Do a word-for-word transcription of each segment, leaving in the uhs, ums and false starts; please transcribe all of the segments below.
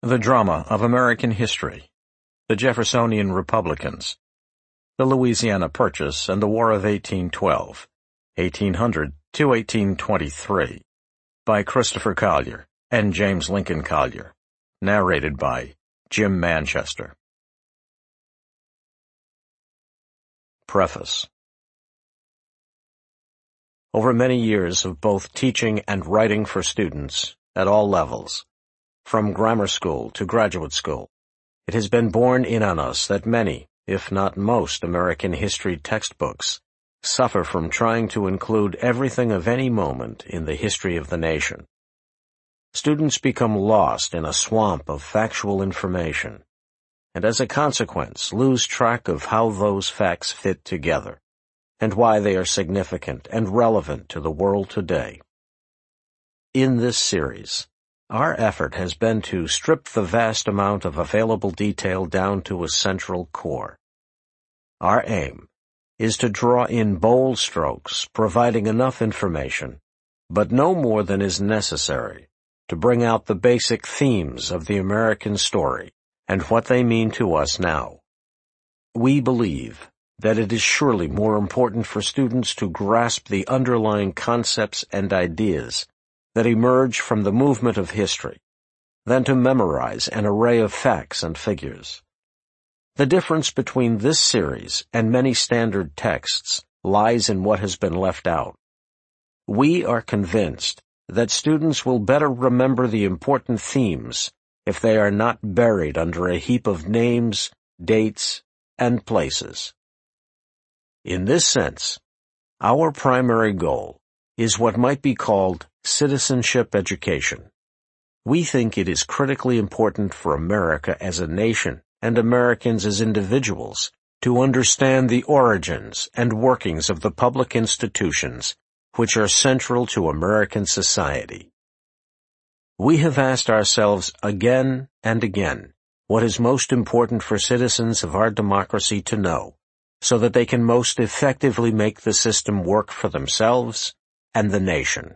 The Drama of American History, The Jeffersonian Republicans, The Louisiana Purchase and the War of eighteen twelve, eighteen hundred to eighteen twenty-three, by Christopher Collier and James Lincoln Collier, narrated by Jim Manchester. Preface. Over many years of both teaching and writing for students at all levels, from grammar school to graduate school, it has been borne in on us that many, if not most, American history textbooks suffer from trying to include everything of any moment in the history of the nation. Students become lost in a swamp of factual information, and as a consequence lose track of how those facts fit together, and why they are significant and relevant to the world today. In this series, our effort has been to strip the vast amount of available detail down to a central core. Our aim is to draw in bold strokes, providing enough information, but no more than is necessary, to bring out the basic themes of the American story and what they mean to us now. We believe that it is surely more important for students to grasp the underlying concepts and ideas that emerge from the movement of history than to memorize an array of facts and figures. The difference between this series and many standard texts lies in what has been left out. We are convinced that students will better remember the important themes if they are not buried under a heap of names, dates, and places. In this sense, our primary goal is what might be called citizenship education. We think it is critically important for America as a nation and Americans as individuals to understand the origins and workings of the public institutions which are central to American society. We have asked ourselves again and again what is most important for citizens of our democracy to know, so that they can most effectively make the system work for themselves and the nation.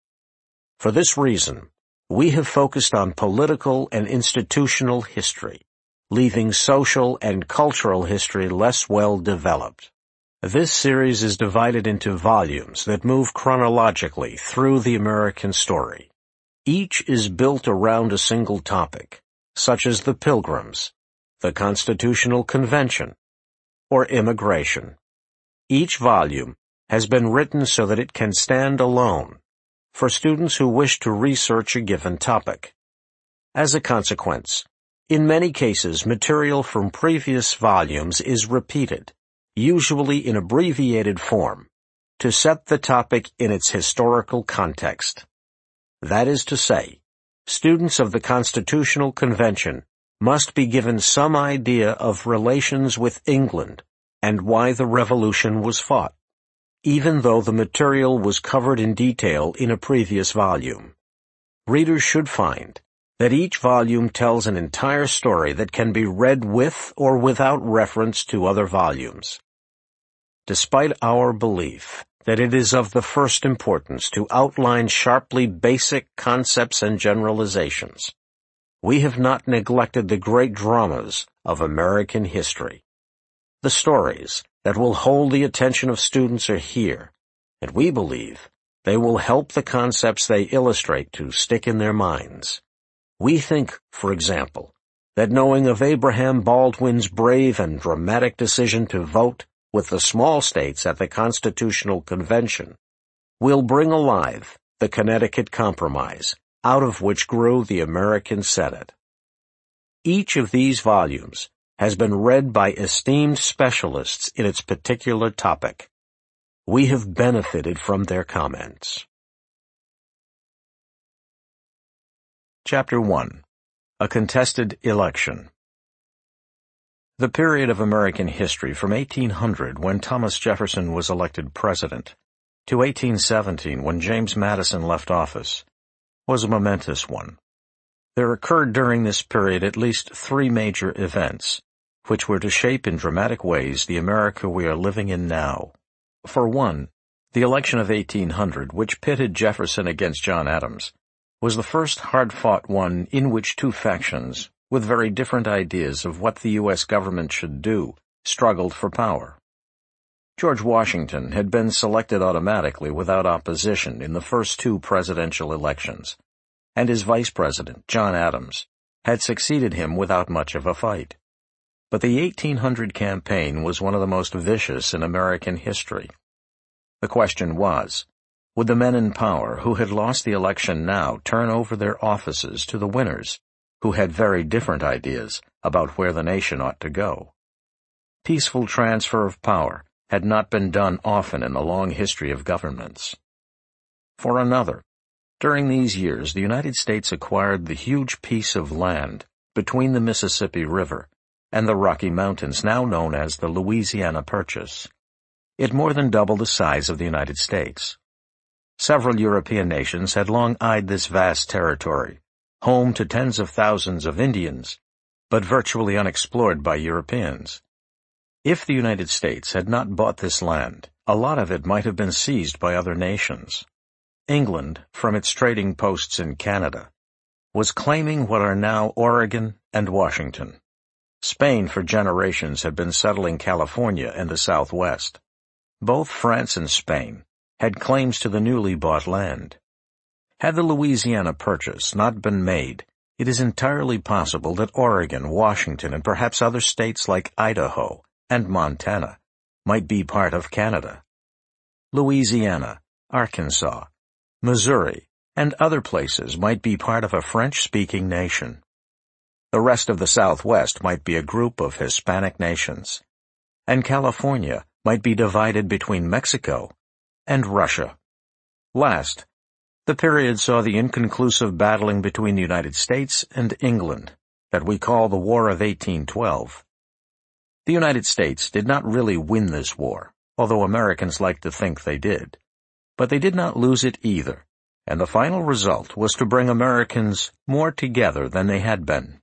For this reason, we have focused on political and institutional history, leaving social and cultural history less well developed. This series is divided into volumes that move chronologically through the American story. Each is built around a single topic, such as the Pilgrims, the Constitutional Convention, or immigration. Each volume has been written so that it can stand alone for students who wish to research a given topic. As a consequence, in many cases material from previous volumes is repeated, usually in abbreviated form, to set the topic in its historical context. That is to say, students of the Constitutional Convention must be given some idea of relations with England and why the Revolution was fought, even though the material was covered in detail in a previous volume. Readers should find that each volume tells an entire story that can be read with or without reference to other volumes. Despite our belief that it is of the first importance to outline sharply basic concepts and generalizations, we have not neglected the great dramas of American history. The stories that will hold the attention of students are here, and we believe they will help the concepts they illustrate to stick in their minds. We think, for example, that knowing of Abraham Baldwin's brave and dramatic decision to vote with the small states at the Constitutional Convention will bring alive the Connecticut Compromise, out of which grew the American Senate. Each of these volumes has been read by esteemed specialists in its particular topic. We have benefited from their comments. Chapter one. A Contested Election. The period of American history from eighteen hundred, when Thomas Jefferson was elected president, to eighteen seventeen, when James Madison left office, was a momentous one. There occurred during this period at least three major events, which were to shape in dramatic ways the America we are living in now. For one, the election of eighteen hundred, which pitted Jefferson against John Adams, was the first hard-fought one in which two factions, with very different ideas of what the U S government should do, struggled for power. George Washington had been selected automatically without opposition in the first two presidential elections, and his vice president, John Adams, had succeeded him without much of a fight. But the eighteen hundred campaign was one of the most vicious in American history. The question was, would the men in power who had lost the election now turn over their offices to the winners, who had very different ideas about where the nation ought to go? Peaceful transfer of power had not been done often in the long history of governments. For another, during these years the United States acquired the huge piece of land between the Mississippi River and the Rocky Mountains now known as the Louisiana Purchase. It more than doubled the size of the United States. Several European nations had long eyed this vast territory, home to tens of thousands of Indians, but virtually unexplored by Europeans. If the United States had not bought this land, a lot of it might have been seized by other nations. England, from its trading posts in Canada, was claiming what are now Oregon and Washington. Spain for generations had been settling California and the Southwest. Both France and Spain had claims to the newly bought land. Had the Louisiana Purchase not been made, it is entirely possible that Oregon, Washington, and perhaps other states like Idaho and Montana might be part of Canada. Louisiana, Arkansas, Missouri, and other places might be part of a French-speaking nation. The rest of the Southwest might be a group of Hispanic nations. And California might be divided between Mexico and Russia. Last, the period saw the inconclusive battling between the United States and England that we call the War of eighteen twelve. The United States did not really win this war, although Americans like to think they did. But they did not lose it either, and the final result was to bring Americans more together than they had been.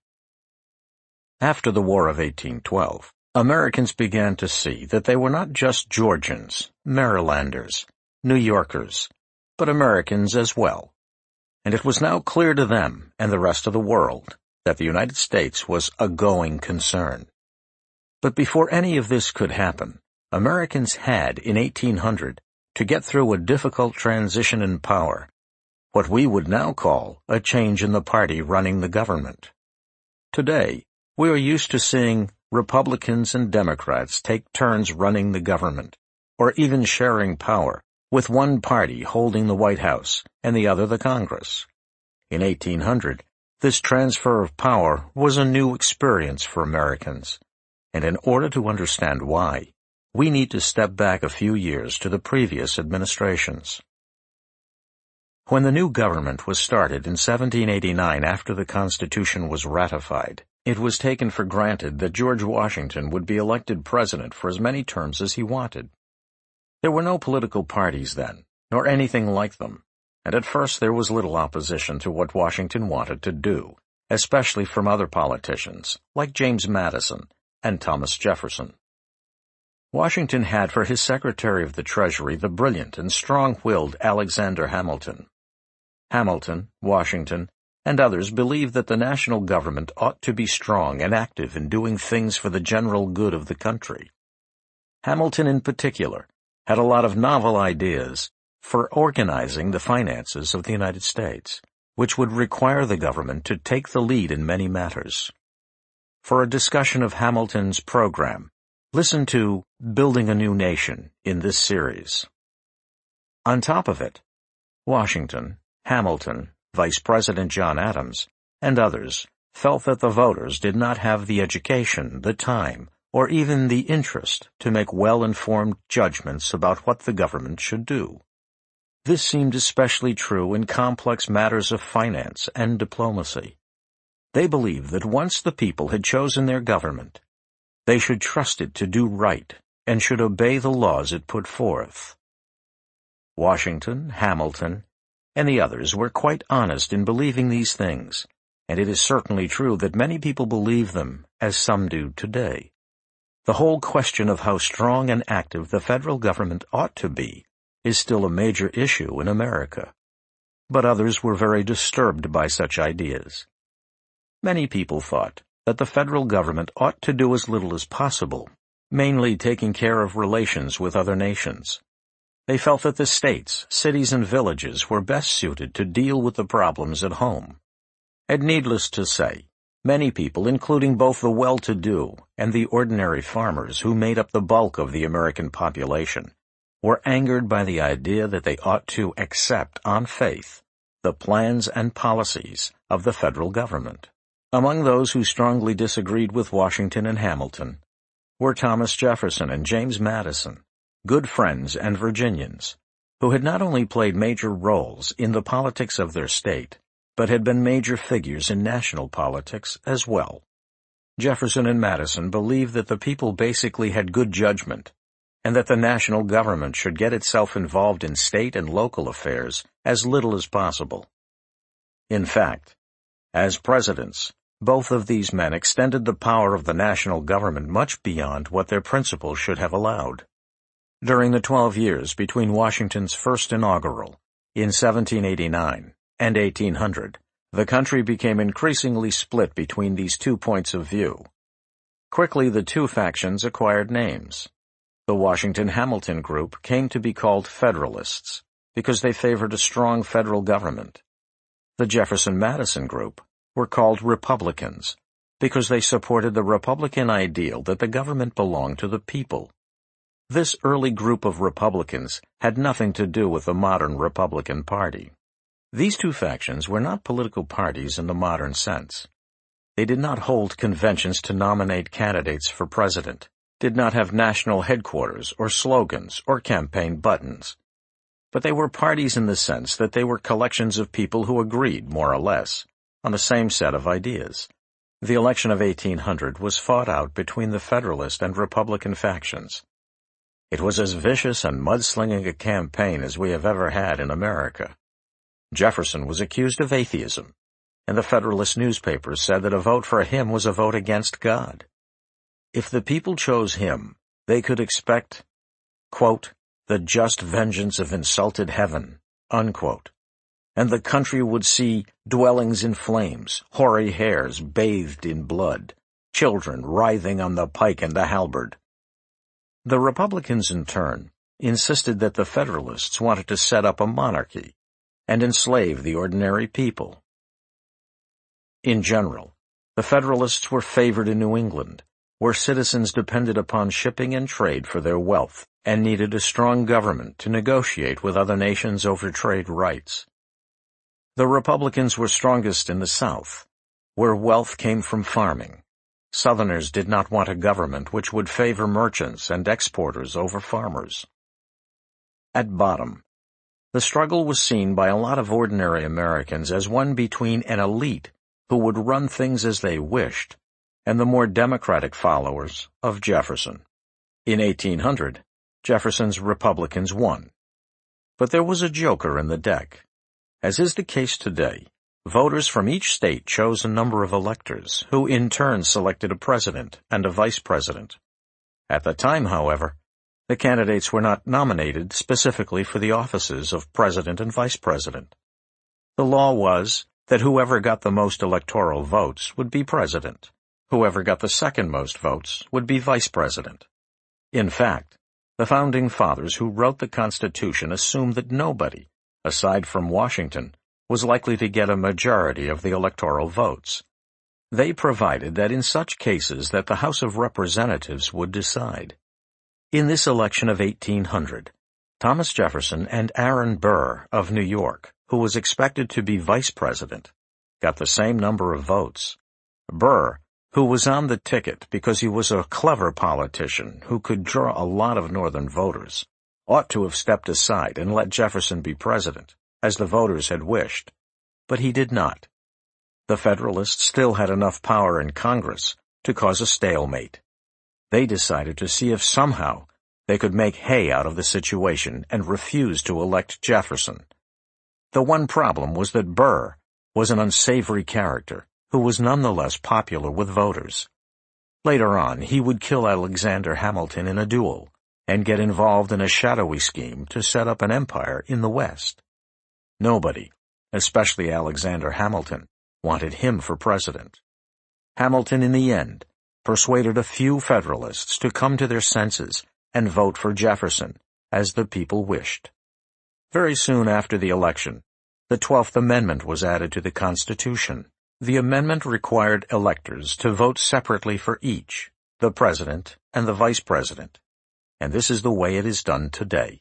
After the War of eighteen twelve, Americans began to see that they were not just Georgians, Marylanders, New Yorkers, but Americans as well. And it was now clear to them and the rest of the world that the United States was a going concern. But before any of this could happen, Americans had, in eighteen hundred, to get through a difficult transition in power, what we would now call a change in the party running the government. Today, we are used to seeing Republicans and Democrats take turns running the government, or even sharing power, with one party holding the White House and the other the Congress. In eighteen hundred, this transfer of power was a new experience for Americans, and in order to understand why, we need to step back a few years to the previous administrations. When the new government was started in seventeen eighty-nine after the Constitution was ratified, it was taken for granted that George Washington would be elected president for as many terms as he wanted. There were no political parties then, nor anything like them, and at first there was little opposition to what Washington wanted to do, especially from other politicians, like James Madison and Thomas Jefferson. Washington had for his Secretary of the Treasury the brilliant and strong-willed Alexander Hamilton. Hamilton, Washington, and others believed that the national government ought to be strong and active in doing things for the general good of the country. Hamilton, in particular, had a lot of novel ideas for organizing the finances of the United States, which would require the government to take the lead in many matters. For a discussion of Hamilton's program, listen to Building a New Nation in this series. On top of it, Washington, Hamilton, Vice President John Adams, and others felt that the voters did not have the education, the time, or even the interest to make well-informed judgments about what the government should do. This seemed especially true in complex matters of finance and diplomacy. They believed that once the people had chosen their government, they should trust it to do right and should obey the laws it put forth. Washington, Hamilton, and the others were quite honest in believing these things, and it is certainly true that many people believe them, as some do today. The whole question of how strong and active the federal government ought to be is still a major issue in America. but others were very disturbed by such ideas. Many people thought that the federal government ought to do as little as possible, mainly taking care of relations with other nations. They felt that the states, cities, and villages were best suited to deal with the problems at home. And needless to say, many people, including both the well-to-do and the ordinary farmers who made up the bulk of the American population, were angered by the idea that they ought to accept on faith the plans and policies of the federal government. Among those who strongly disagreed with Washington and Hamilton were Thomas Jefferson and James Madison, good friends and Virginians, who had not only played major roles in the politics of their state, but had been major figures in national politics as well. Jefferson and Madison believed that the people basically had good judgment, and that the national government should get itself involved in state and local affairs as little as possible. In fact, as presidents, both of these men extended the power of the national government much beyond what their principles should have allowed. During the twelve years between Washington's first inaugural, in seventeen eighty-nine, and eighteen hundred, the country became increasingly split between these two points of view. Quickly the two factions acquired names. The Washington-Hamilton group came to be called Federalists, because they favored a strong federal government. The Jefferson-Madison group were called Republicans, because they supported the Republican ideal that the government belonged to the people. This early group of Republicans had nothing to do with the modern Republican Party. These two factions were not political parties in the modern sense. They did not hold conventions to nominate candidates for president, did not have national headquarters or slogans or campaign buttons. But they were parties in the sense that they were collections of people who agreed, more or less, on the same set of ideas. The election of eighteen hundred was fought out between the Federalist and Republican factions. It was as vicious and mudslinging a campaign as we have ever had in America. Jefferson was accused of atheism, and the Federalist newspapers said that a vote for him was a vote against God. If the people chose him, they could expect, quote, the just vengeance of insulted heaven, unquote, and the country would see dwellings in flames, hoary hairs bathed in blood, children writhing on the pike and the halberd. The Republicans, in turn, insisted that the Federalists wanted to set up a monarchy and enslave the ordinary people. In general, the Federalists were favored in New England, where citizens depended upon shipping and trade for their wealth and needed a strong government to negotiate with other nations over trade rights. The Republicans were strongest in the South, where wealth came from farming. Southerners did not want a government which would favor merchants and exporters over farmers. At bottom, the struggle was seen by a lot of ordinary Americans as one between an elite who would run things as they wished and the more democratic followers of Jefferson. In eighteen hundred, Jefferson's Republicans won. But there was a joker in the deck. As is the case today, voters from each state chose a number of electors, who in turn selected a president and a vice president. At the time, however, the candidates were not nominated specifically for the offices of president and vice president. The law was that whoever got the most electoral votes would be president. Whoever got the second most votes would be vice president. In fact, the Founding Fathers who wrote the Constitution assumed that nobody, aside from Washington, was likely to get a majority of the electoral votes. They provided that in such cases that the House of Representatives would decide. In this election of eighteen hundred, Thomas Jefferson and Aaron Burr of New York, who was expected to be vice president, got the same number of votes. Burr, who was on the ticket because he was a clever politician who could draw a lot of Northern voters, ought to have stepped aside and let Jefferson be president, as the voters had wished. But he did not. The Federalists still had enough power in Congress to cause a stalemate. They decided to see if somehow they could make hay out of the situation and refuse to elect Jefferson. The one problem was that Burr was an unsavory character who was nonetheless popular with voters. Later on, he would kill Alexander Hamilton in a duel and get involved in a shadowy scheme to set up an empire in the West. Nobody, especially Alexander Hamilton, wanted him for president. Hamilton, in the end, persuaded a few Federalists to come to their senses and vote for Jefferson, as the people wished. Very soon after the election, the Twelfth Amendment was added to the Constitution. The amendment required electors to vote separately for each, the President and the Vice President, and this is the way it is done today.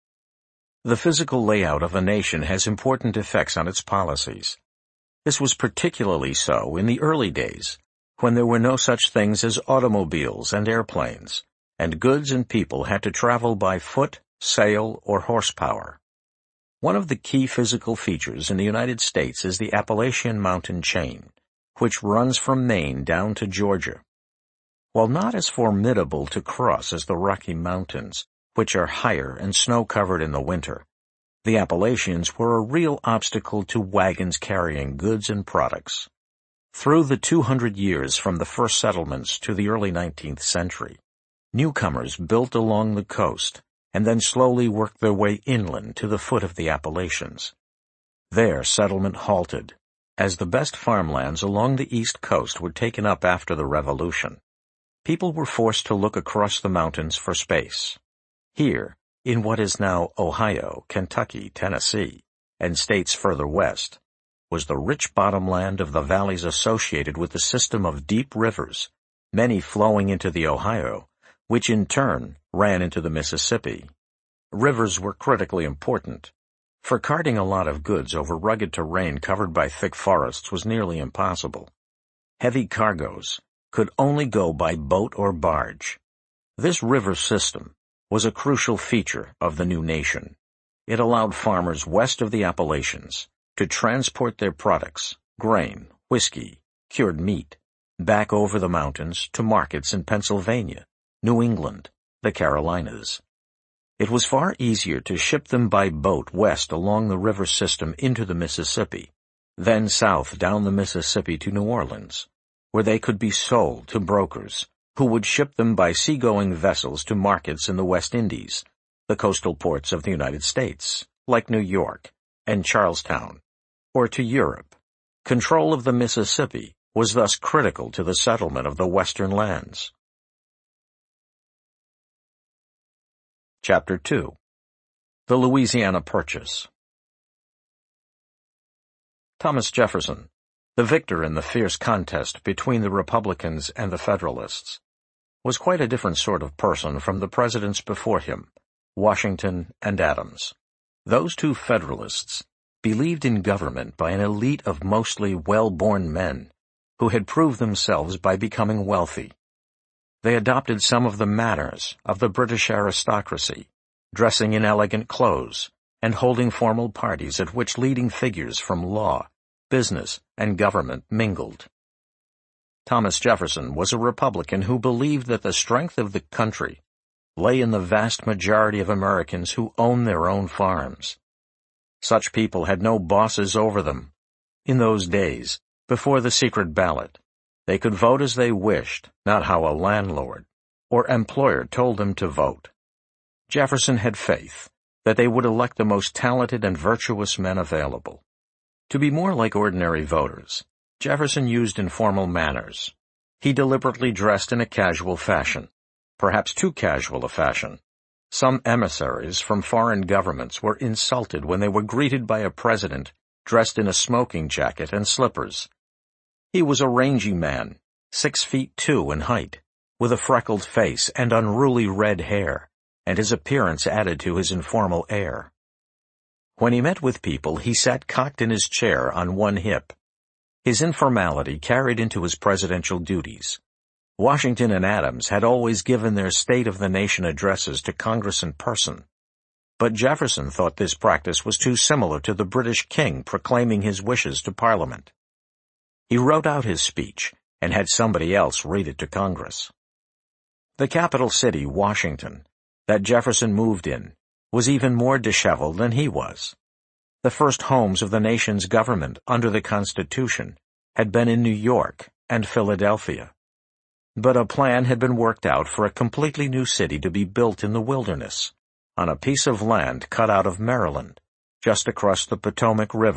The physical layout of a nation has important effects on its policies. This was particularly so in the early days, when there were no such things as automobiles and airplanes, and goods and people had to travel by foot, sail, or horsepower. One of the key physical features in the United States is the Appalachian Mountain Chain, which runs from Maine down to Georgia. While not as formidable to cross as the Rocky Mountains, which are higher and snow-covered in the winter, the Appalachians were a real obstacle to wagons carrying goods and products. Through the two hundred years from the first settlements to the early nineteenth century, newcomers built along the coast and then slowly worked their way inland to the foot of the Appalachians. There settlement halted, as the best farmlands along the east coast were taken up after the Revolution. People were forced to look across the mountains for space. Here, in what is now Ohio, Kentucky, Tennessee, and states further west, was the rich bottomland of the valleys associated with the system of deep rivers, many flowing into the Ohio, which in turn ran into the Mississippi. Rivers were critically important, for carting a lot of goods over rugged terrain covered by thick forests was nearly impossible. Heavy cargoes could only go by boat or barge. This river system was a crucial feature of the new nation. It allowed farmers west of the Appalachians to transport their products, grain, whiskey, cured meat, back over the mountains to markets in Pennsylvania, New England, the Carolinas. It was far easier to ship them by boat west along the river system into the Mississippi, then south down the Mississippi to New Orleans, where they could be sold to brokers who would ship them by seagoing vessels to markets in the West Indies, the coastal ports of the United States, like New York and Charlestown, or to Europe. Control of the Mississippi was thus critical to the settlement of the western lands. Chapter two. The Louisiana Purchase. Thomas Jefferson, the victor in the fierce contest between the Republicans and the Federalists, was quite a different sort of person from the presidents before him, Washington and Adams. Those two Federalists believed in government by an elite of mostly well-born men who had proved themselves by becoming wealthy. They adopted some of the manners of the British aristocracy, dressing in elegant clothes and holding formal parties at which leading figures from law, business, and government mingled. Thomas Jefferson was a Republican who believed that the strength of the country lay in the vast majority of Americans who own their own farms. Such people had no bosses over them. In those days, before the secret ballot, they could vote as they wished, not how a landlord or employer told them to vote. Jefferson had faith that they would elect the most talented and virtuous men available. To be more like ordinary voters, Jefferson used informal manners. He deliberately dressed in a casual fashion, perhaps too casual a fashion. Some emissaries from foreign governments were insulted when they were greeted by a president dressed in a smoking jacket and slippers. He was a rangy man, six feet two in height, with a freckled face and unruly red hair, and his appearance added to his informal air. When he met with people, he sat cocked in his chair on one hip. His informality carried into his presidential duties. Washington and Adams had always given their State of the Nation addresses to Congress in person, but Jefferson thought this practice was too similar to the British king proclaiming his wishes to Parliament. He wrote out his speech and had somebody else read it to Congress. The capital city, Washington, that Jefferson moved in, was even more disheveled than he was. The first homes of the nation's government under the Constitution had been in New York and Philadelphia. But a plan had been worked out for a completely new city to be built in the wilderness, on a piece of land cut out of Maryland, just across the Potomac River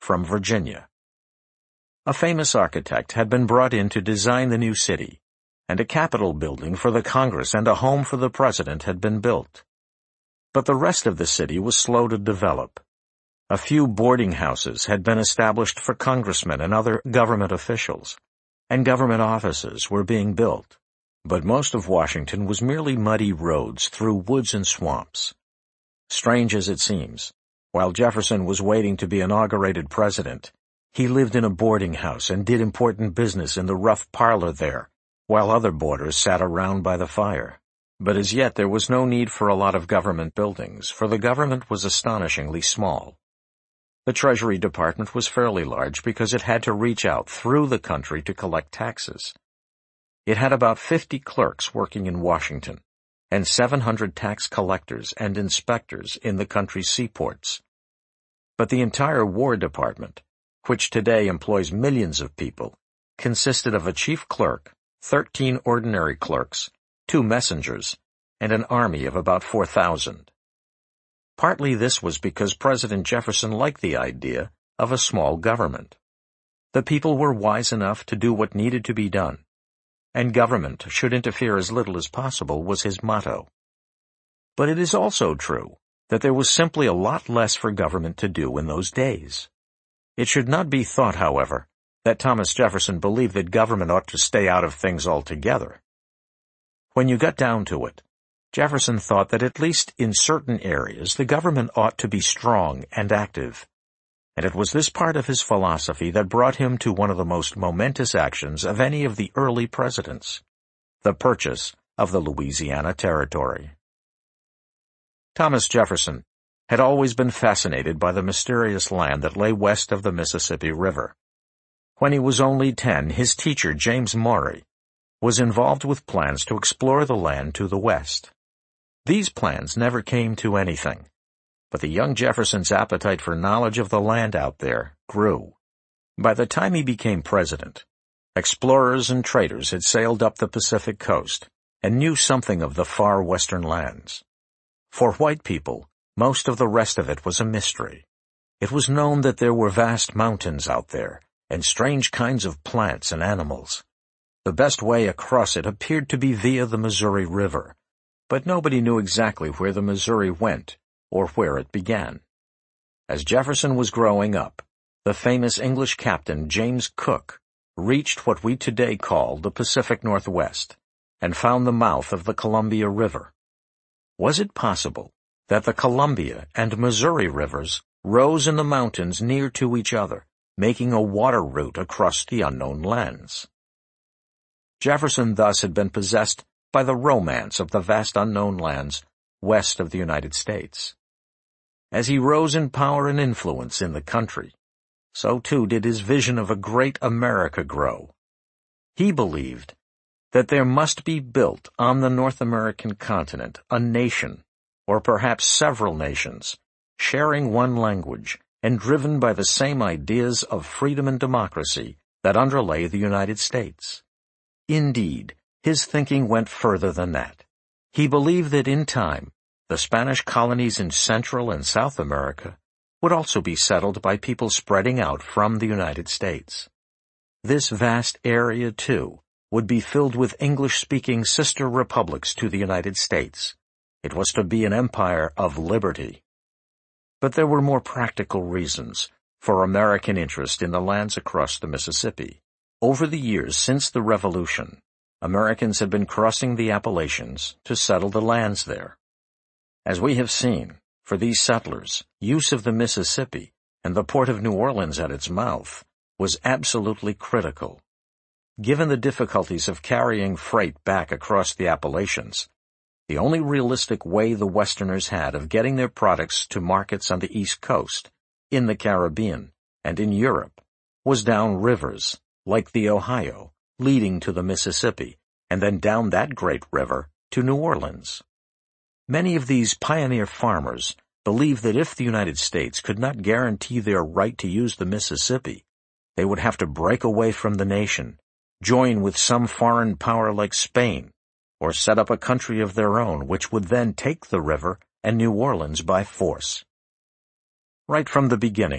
from Virginia. A famous architect had been brought in to design the new city, and a Capitol building for the Congress and a home for the President had been built. But the rest of the city was slow to develop. A few boarding houses had been established for congressmen and other government officials, and government offices were being built. But most of Washington was merely muddy roads through woods and swamps. Strange as it seems, while Jefferson was waiting to be inaugurated president, he lived in a boarding house and did important business in the rough parlor there, while other boarders sat around by the fire. But as yet there was no need for a lot of government buildings, for the government was astonishingly small. The Treasury Department was fairly large because it had to reach out through the country to collect taxes. It had about fifty clerks working in Washington, and seven hundred tax collectors and inspectors in the country's seaports. But the entire War Department, which today employs millions of people, consisted of a chief clerk, thirteen ordinary clerks, two messengers, and an army of about four thousand. Partly this was because President Jefferson liked the idea of a small government. The people were wise enough to do what needed to be done, and government should interfere as little as possible was his motto. But it is also true that there was simply a lot less for government to do in those days. It should not be thought, however, that Thomas Jefferson believed that government ought to stay out of things altogether. When you got down to it, Jefferson thought that at least in certain areas the government ought to be strong and active, and it was this part of his philosophy that brought him to one of the most momentous actions of any of the early presidents, the purchase of the Louisiana Territory. Thomas Jefferson had always been fascinated by the mysterious land that lay west of the Mississippi River. When he was only ten, his teacher, James Maury, was involved with plans to explore the land to the west. These plans never came to anything, but the young Jefferson's appetite for knowledge of the land out there grew. By the time he became president, explorers and traders had sailed up the Pacific coast and knew something of the far western lands. For white people, most of the rest of it was a mystery. It was known that there were vast mountains out there and strange kinds of plants and animals. The best way across it appeared to be via the Missouri River, but nobody knew exactly where the Missouri went or where it began. As Jefferson was growing up, the famous English captain James Cook reached what we today call the Pacific Northwest and found the mouth of the Columbia River. Was it possible that the Columbia and Missouri rivers rose in the mountains near to each other, making a water route across the unknown lands? Jefferson thus had been possessed by the romance of the vast unknown lands west of the United States. As he rose in power and influence in the country, so too did his vision of a great America grow. He believed that there must be built on the North American continent a nation, or perhaps several nations, sharing one language and driven by the same ideas of freedom and democracy that underlay the United States. Indeed, his thinking went further than that. He believed that in time, the Spanish colonies in Central and South America would also be settled by people spreading out from the United States. This vast area, too, would be filled with English-speaking sister republics to the United States. It was to be an empire of liberty. But there were more practical reasons for American interest in the lands across the Mississippi. Over the years since the Revolution, Americans had been crossing the Appalachians to settle the lands there. As we have seen, for these settlers, use of the Mississippi and the port of New Orleans at its mouth was absolutely critical. Given the difficulties of carrying freight back across the Appalachians, the only realistic way the Westerners had of getting their products to markets on the East Coast, in the Caribbean, and in Europe, was down rivers, like the Ohio, leading to the Mississippi, and then down that great river to New Orleans. Many of these pioneer farmers believed that if the United States could not guarantee their right to use the Mississippi, they would have to break away from the nation, join with some foreign power like Spain, or set up a country of their own which would then take the river and New Orleans by force. Right from the beginning,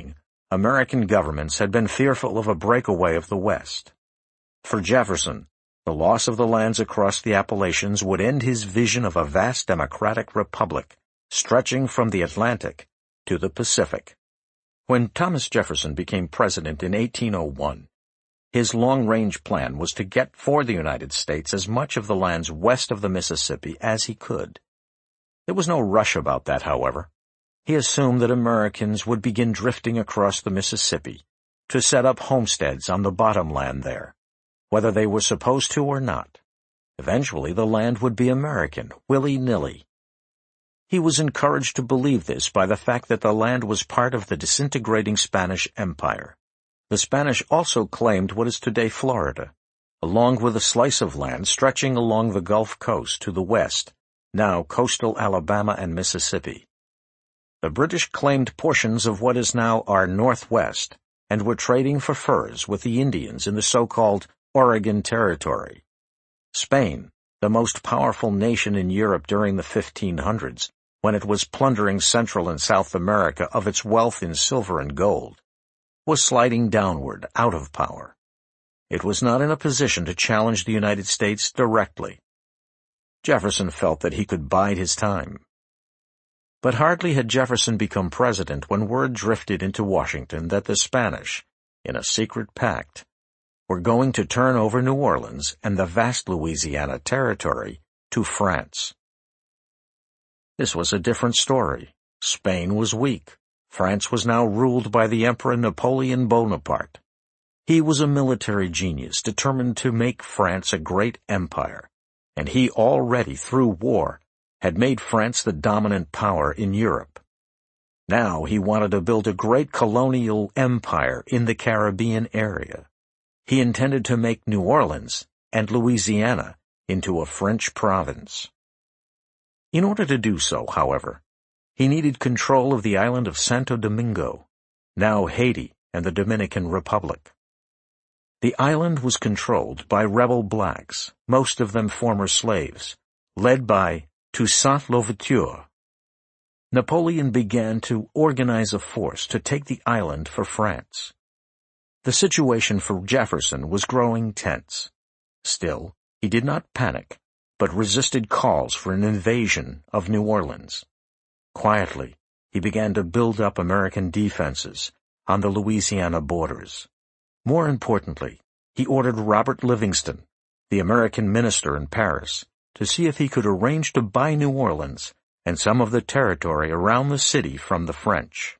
American governments had been fearful of a breakaway of the West. For Jefferson, the loss of the lands across the Appalachians would end his vision of a vast democratic republic stretching from the Atlantic to the Pacific. When Thomas Jefferson became president in eighteen oh one, his long-range plan was to get for the United States as much of the lands west of the Mississippi as he could. There was no rush about that, however. He assumed that Americans would begin drifting across the Mississippi to set up homesteads on the bottomland there, whether they were supposed to or not. Eventually the land would be American, willy-nilly. He was encouraged to believe this by the fact that the land was part of the disintegrating Spanish Empire. The Spanish also claimed what is today Florida, along with a slice of land stretching along the Gulf Coast to the west, now coastal Alabama and Mississippi. The British claimed portions of what is now our Northwest and were trading for furs with the Indians in the so-called Oregon Territory. Spain, the most powerful nation in Europe during the fifteen hundreds, when it was plundering Central and South America of its wealth in silver and gold, was sliding downward out of power. It was not in a position to challenge the United States directly. Jefferson felt that he could bide his time. But hardly had Jefferson become president when word drifted into Washington that the Spanish, in a secret pact, were going to turn over New Orleans and the vast Louisiana territory to France. This was a different story. Spain was weak. France was now ruled by the Emperor Napoleon Bonaparte. He was a military genius determined to make France a great empire, and he already, through war, had made France the dominant power in Europe. Now he wanted to build a great colonial empire in the Caribbean area. He intended to make New Orleans and Louisiana into a French province. In order to do so, however, he needed control of the island of Santo Domingo, now Haiti and the Dominican Republic. The island was controlled by rebel blacks, most of them former slaves, led by Toussaint Louverture. Napoleon began to organize a force to take the island for France. The situation for Jefferson was growing tense. Still, he did not panic, but resisted calls for an invasion of New Orleans. Quietly, he began to build up American defenses on the Louisiana borders. More importantly, he ordered Robert Livingston, the American minister in Paris, to see if he could arrange to buy New Orleans and some of the territory around the city from the French.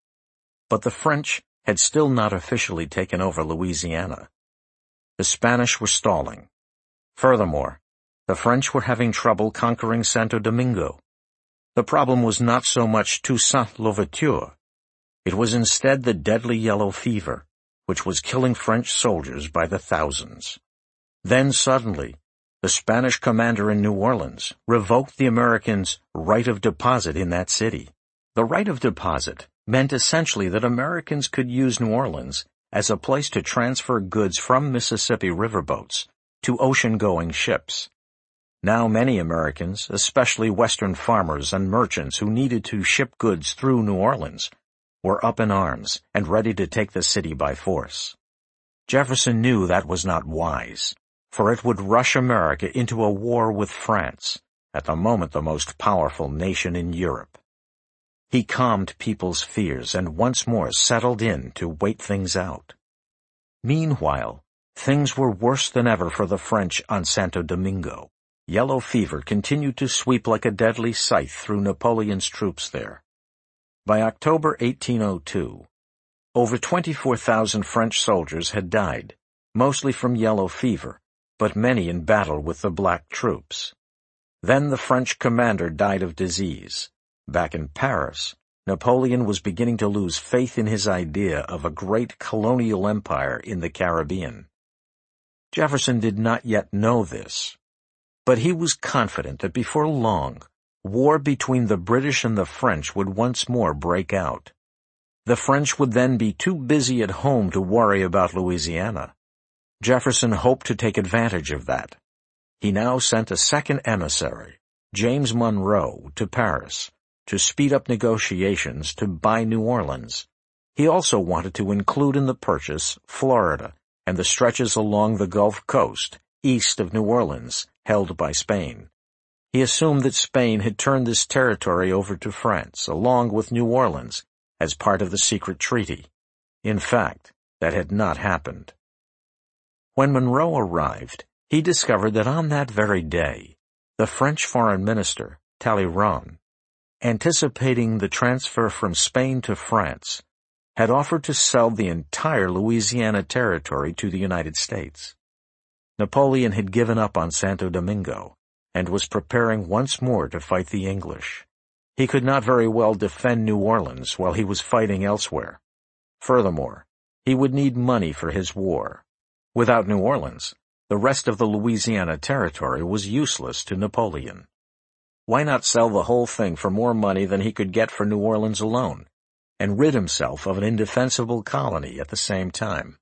But the French had still not officially taken over Louisiana. The Spanish were stalling. Furthermore, the French were having trouble conquering Santo Domingo. The problem was not so much Toussaint Louverture. It was instead the deadly yellow fever, which was killing French soldiers by the thousands. Then suddenly, the Spanish commander in New Orleans revoked the Americans' right of deposit in that city. The right of deposit meant essentially that Americans could use New Orleans as a place to transfer goods from Mississippi riverboats to ocean-going ships. Now many Americans, especially Western farmers and merchants who needed to ship goods through New Orleans, were up in arms and ready to take the city by force. Jefferson knew that was not wise, for it would rush America into a war with France, at the moment the most powerful nation in Europe. He calmed people's fears and once more settled in to wait things out. Meanwhile, things were worse than ever for the French on Santo Domingo. Yellow fever continued to sweep like a deadly scythe through Napoleon's troops there. By October eighteen oh two, over twenty-four thousand French soldiers had died, mostly from yellow fever, but many in battle with the black troops. Then the French commander died of disease. Back in Paris, Napoleon was beginning to lose faith in his idea of a great colonial empire in the Caribbean. Jefferson did not yet know this, but he was confident that before long, war between the British and the French would once more break out. The French would then be too busy at home to worry about Louisiana. Jefferson hoped to take advantage of that. He now sent a second emissary, James Monroe, to Paris to speed up negotiations to buy New Orleans, He also wanted to include in the purchase Florida and the stretches along the Gulf Coast, east of New Orleans, held by Spain. He assumed that Spain had turned this territory over to France, along with New Orleans, as part of the secret treaty. In fact, that had not happened. When Monroe arrived, he discovered that on that very day, the French foreign minister, Talleyrand, anticipating the transfer from Spain to France, had offered to sell the entire Louisiana territory to the United States. Napoleon had given up on Santo Domingo and was preparing once more to fight the English. He could not very well defend New Orleans while he was fighting elsewhere. Furthermore, he would need money for his war. Without New Orleans, the rest of the Louisiana territory was useless to Napoleon. Why not sell the whole thing for more money than he could get for New Orleans alone, and rid himself of an indefensible colony at the same time?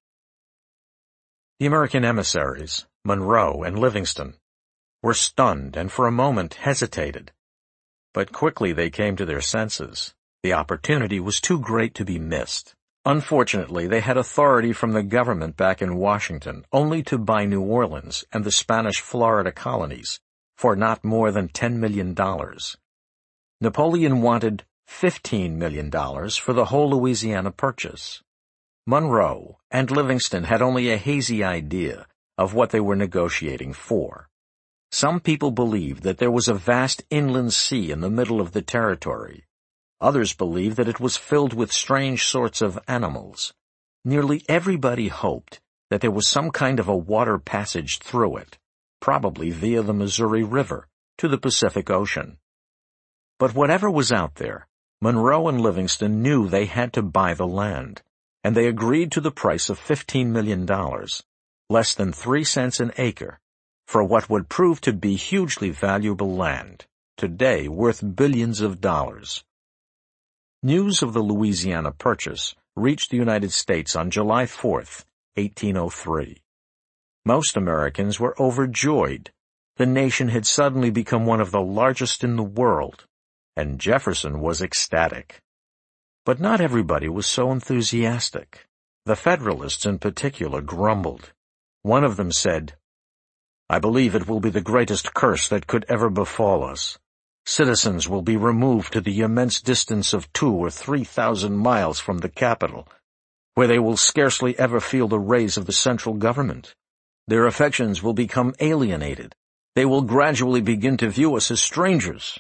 The American emissaries, Monroe and Livingston, were stunned and for a moment hesitated. But quickly they came to their senses. The opportunity was too great to be missed. Unfortunately, they had authority from the government back in Washington only to buy New Orleans and the Spanish Florida colonies for not more than ten million dollars. Napoleon wanted fifteen million dollars for the whole Louisiana purchase. Monroe and Livingston had only a hazy idea of what they were negotiating for. Some people believed that there was a vast inland sea in the middle of the territory. Others believed that it was filled with strange sorts of animals. Nearly everybody hoped that there was some kind of a water passage through it, probably via the Missouri River, to the Pacific Ocean. But whatever was out there, Monroe and Livingston knew they had to buy the land, and they agreed to the price of fifteen million dollars, less than three cents an acre, for what would prove to be hugely valuable land, today worth billions of dollars. News of the Louisiana Purchase reached the United States on July fourth, eighteen oh three. Most Americans were overjoyed. The nation had suddenly become one of the largest in the world, and Jefferson was ecstatic. But not everybody was so enthusiastic. The Federalists in particular grumbled. One of them said, "I believe it will be the greatest curse that could ever befall us. Citizens will be removed to the immense distance of two or three thousand miles from the capital, where they will scarcely ever feel the rays of the central government. Their affections will become alienated. They will gradually begin to view us as strangers."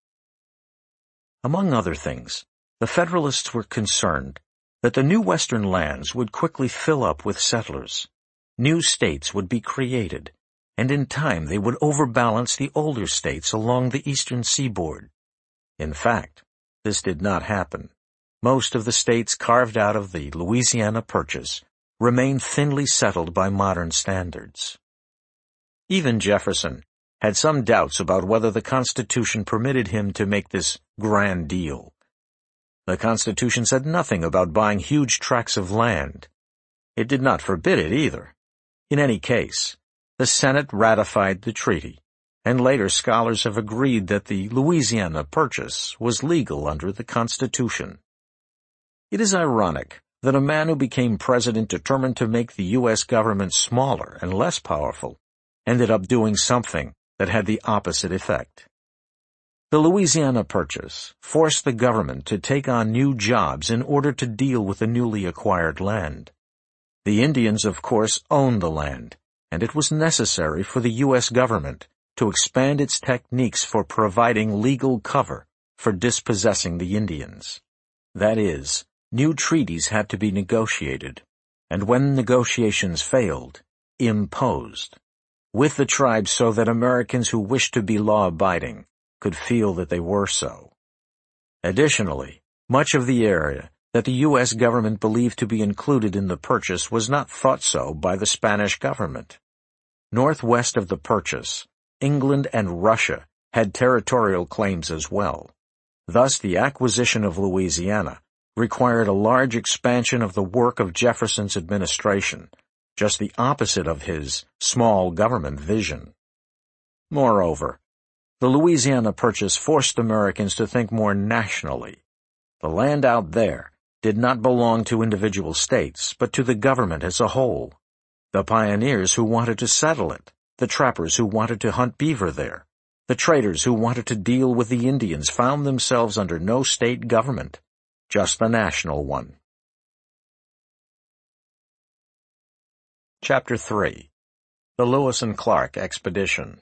Among other things, the Federalists were concerned that the new western lands would quickly fill up with settlers. New states would be created, and in time they would overbalance the older states along the eastern seaboard. In fact, this did not happen. Most of the states carved out of the Louisiana Purchase remained thinly settled by modern standards. Even Jefferson had some doubts about whether the Constitution permitted him to make this grand deal. The Constitution said nothing about buying huge tracts of land. It did not forbid it either. In any case, the Senate ratified the treaty, and later scholars have agreed that the Louisiana Purchase was legal under the Constitution. It is ironic that a man who became president determined to make the U S government smaller and less powerful ended up doing something that had the opposite effect. The Louisiana Purchase forced the government to take on new jobs in order to deal with the newly acquired land. The Indians, of course, owned the land, and it was necessary for the U S government to expand its techniques for providing legal cover for dispossessing the Indians. That is, new treaties had to be negotiated, and when negotiations failed, imposed, with the tribes so that Americans who wished to be law-abiding could feel that they were so. Additionally, much of the area that the U S government believed to be included in the purchase was not thought so by the Spanish government. Northwest of the purchase, England and Russia had territorial claims as well. Thus, the acquisition of Louisiana required a large expansion of the work of Jefferson's administration, just the opposite of his small government vision. Moreover, the Louisiana Purchase forced Americans to think more nationally. The land out there did not belong to individual states, but to the government as a whole. The pioneers who wanted to settle it, the trappers who wanted to hunt beaver there, the traders who wanted to deal with the Indians found themselves under no state government, just the national one. Chapter three. The Lewis and Clark Expedition.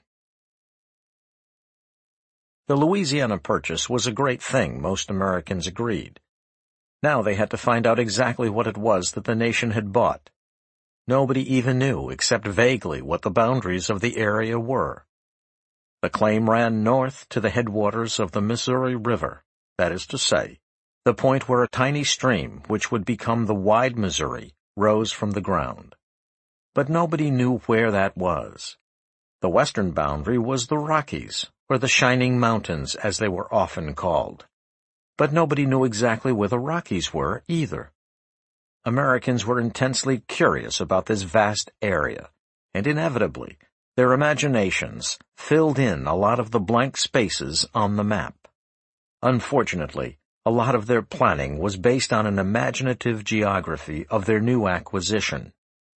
The Louisiana Purchase was a great thing, most Americans agreed. Now they had to find out exactly what it was that the nation had bought. Nobody even knew, except vaguely, what the boundaries of the area were. The claim ran north to the headwaters of the Missouri River, that is to say, the point where a tiny stream, which would become the wide Missouri, rose from the ground. But nobody knew where that was. The western boundary was the Rockies, or the Shining Mountains, as they were often called. But nobody knew exactly where the Rockies were, either. Americans were intensely curious about this vast area, and inevitably, their imaginations filled in a lot of the blank spaces on the map. Unfortunately, a lot of their planning was based on an imaginative geography of their new acquisition.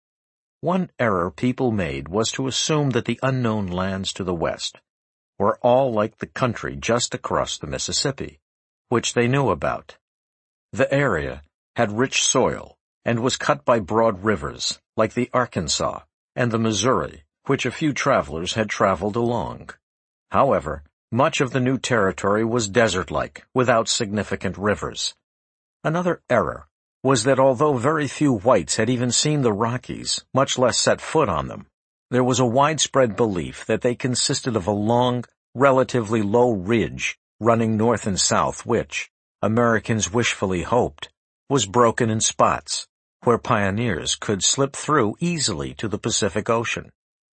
One error people made was to assume that the unknown lands to the west were all like the country just across the Mississippi, which they knew about. The area had rich soil and was cut by broad rivers, like the Arkansas and the Missouri, which a few travelers had traveled along. However, much of the new territory was desert-like, without significant rivers. Another error was that although very few whites had even seen the Rockies, much less set foot on them, there was a widespread belief that they consisted of a long, relatively low ridge running north and south which, Americans wishfully hoped, was broken in spots, where pioneers could slip through easily to the Pacific Ocean.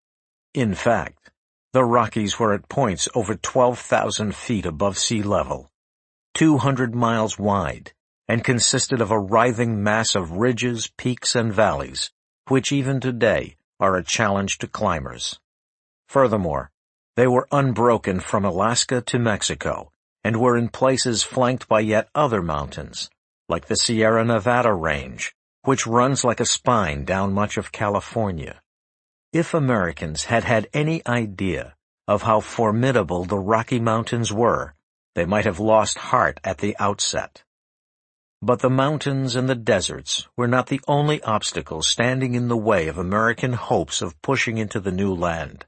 In fact, the Rockies were at points over twelve thousand feet above sea level, two hundred miles wide, and consisted of a writhing mass of ridges, peaks, and valleys, which even today are a challenge to climbers. Furthermore, they were unbroken from Alaska to Mexico, and were in places flanked by yet other mountains, like the Sierra Nevada range, which runs like a spine down much of California. If Americans had had any idea of how formidable the Rocky Mountains were, they might have lost heart at the outset. But the mountains and the deserts were not the only obstacles standing in the way of American hopes of pushing into the new land.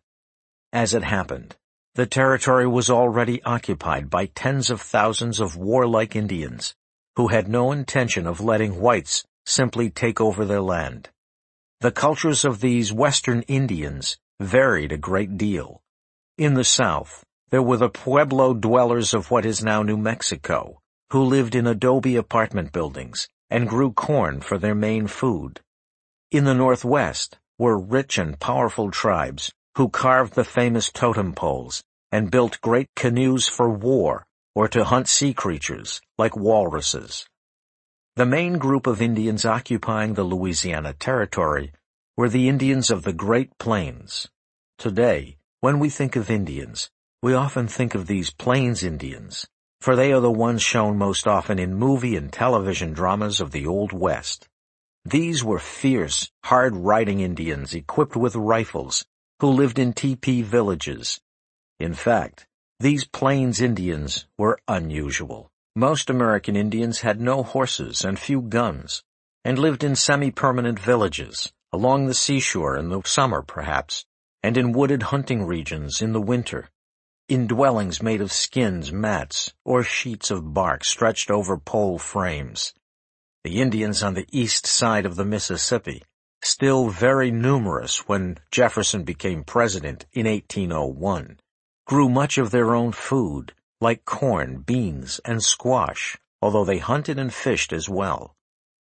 As it happened, the territory was already occupied by tens of thousands of warlike Indians, who had no intention of letting whites simply take over their land. The cultures of these Western Indians varied a great deal. In the South, there were the Pueblo dwellers of what is now New Mexico, who lived in adobe apartment buildings and grew corn for their main food. In the Northwest were rich and powerful tribes who carved the famous totem poles and built great canoes for war or to hunt sea creatures like walruses. The main group of Indians occupying the Louisiana Territory were the Indians of the Great Plains. Today, when we think of Indians, we often think of these Plains Indians, for they are the ones shown most often in movie and television dramas of the Old West. These were fierce, hard-riding Indians equipped with rifles, who lived in teepee villages. In fact, these Plains Indians were unusual. Most American Indians had no horses and few guns, and lived in semi-permanent villages, along the seashore in the summer perhaps, and in wooded hunting regions in the winter, in dwellings made of skins, mats, or sheets of bark stretched over pole frames. The Indians on the east side of the Mississippi, still very numerous when Jefferson became president in eighteen oh one, grew much of their own food, like corn, beans, and squash, although they hunted and fished as well.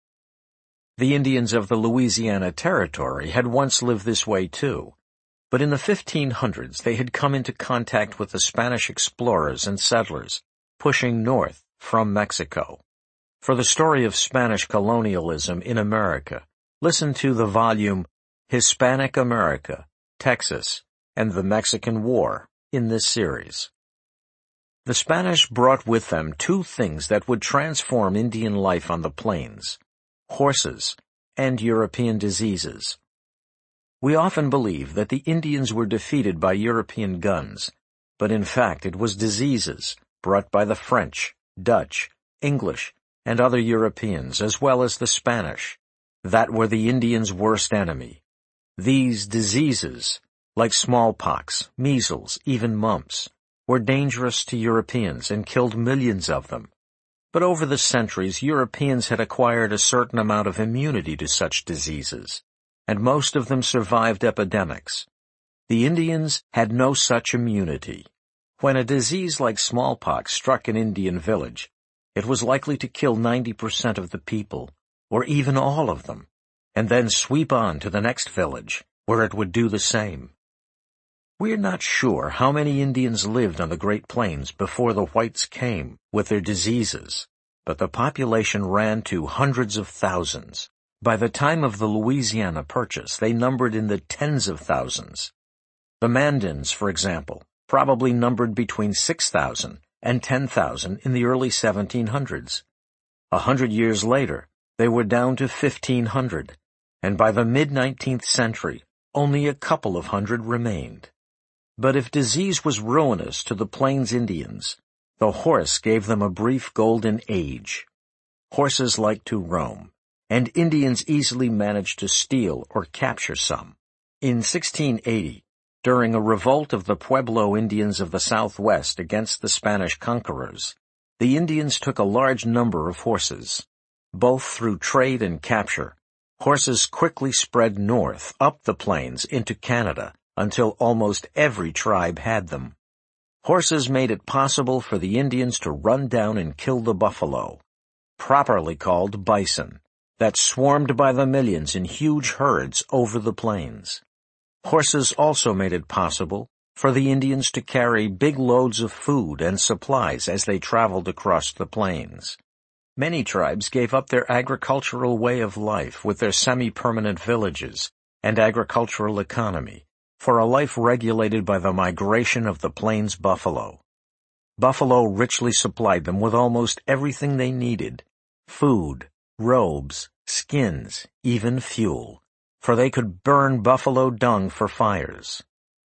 The Indians of the Louisiana Territory had once lived this way too, but in the fifteen hundreds they had come into contact with the Spanish explorers and settlers, pushing north from Mexico. For the story of Spanish colonialism in America, listen to the volume Hispanic America, Texas, and the Mexican War in this series. The Spanish brought with them two things that would transform Indian life on the plains: horses and European diseases. We often believe that the Indians were defeated by European guns, but in fact it was diseases brought by the French, Dutch, English, and other Europeans, as well as the Spanish, that were the Indians' worst enemy. These diseases, like smallpox, measles, even mumps, were dangerous to Europeans and killed millions of them. But over the centuries, Europeans had acquired a certain amount of immunity to such diseases, and most of them survived epidemics. The Indians had no such immunity. When a disease like smallpox struck an Indian village, it was likely to kill ninety percent of the people, or even all of them, and then sweep on to the next village, where it would do the same. We are not sure how many Indians lived on the Great Plains before the whites came with their diseases, but the population ran to hundreds of thousands. By the time of the Louisiana Purchase, they numbered in the tens of thousands. The Mandans, for example, probably numbered between six thousand and ten thousand in the early seventeen hundreds. A hundred years later, they were down to fifteen hundred, and by the mid-nineteenth century, only a couple of hundred remained. But if disease was ruinous to the Plains Indians, the horse gave them a brief golden age. Horses liked to roam, and Indians easily managed to steal or capture some. In sixteen eighty, during a revolt of the Pueblo Indians of the Southwest against the Spanish conquerors, the Indians took a large number of horses. Both through trade and capture, horses quickly spread north up the plains into Canada, until almost every tribe had them. Horses made it possible for the Indians to run down and kill the buffalo, properly called bison, that swarmed by the millions in huge herds over the plains. Horses also made it possible for the Indians to carry big loads of food and supplies as they traveled across the plains. Many tribes gave up their agricultural way of life with their semi-permanent villages and agricultural economy for a life regulated by the migration of the plains buffalo. Buffalo richly supplied them with almost everything they needed: food, robes, skins, even fuel, for they could burn buffalo dung for fires.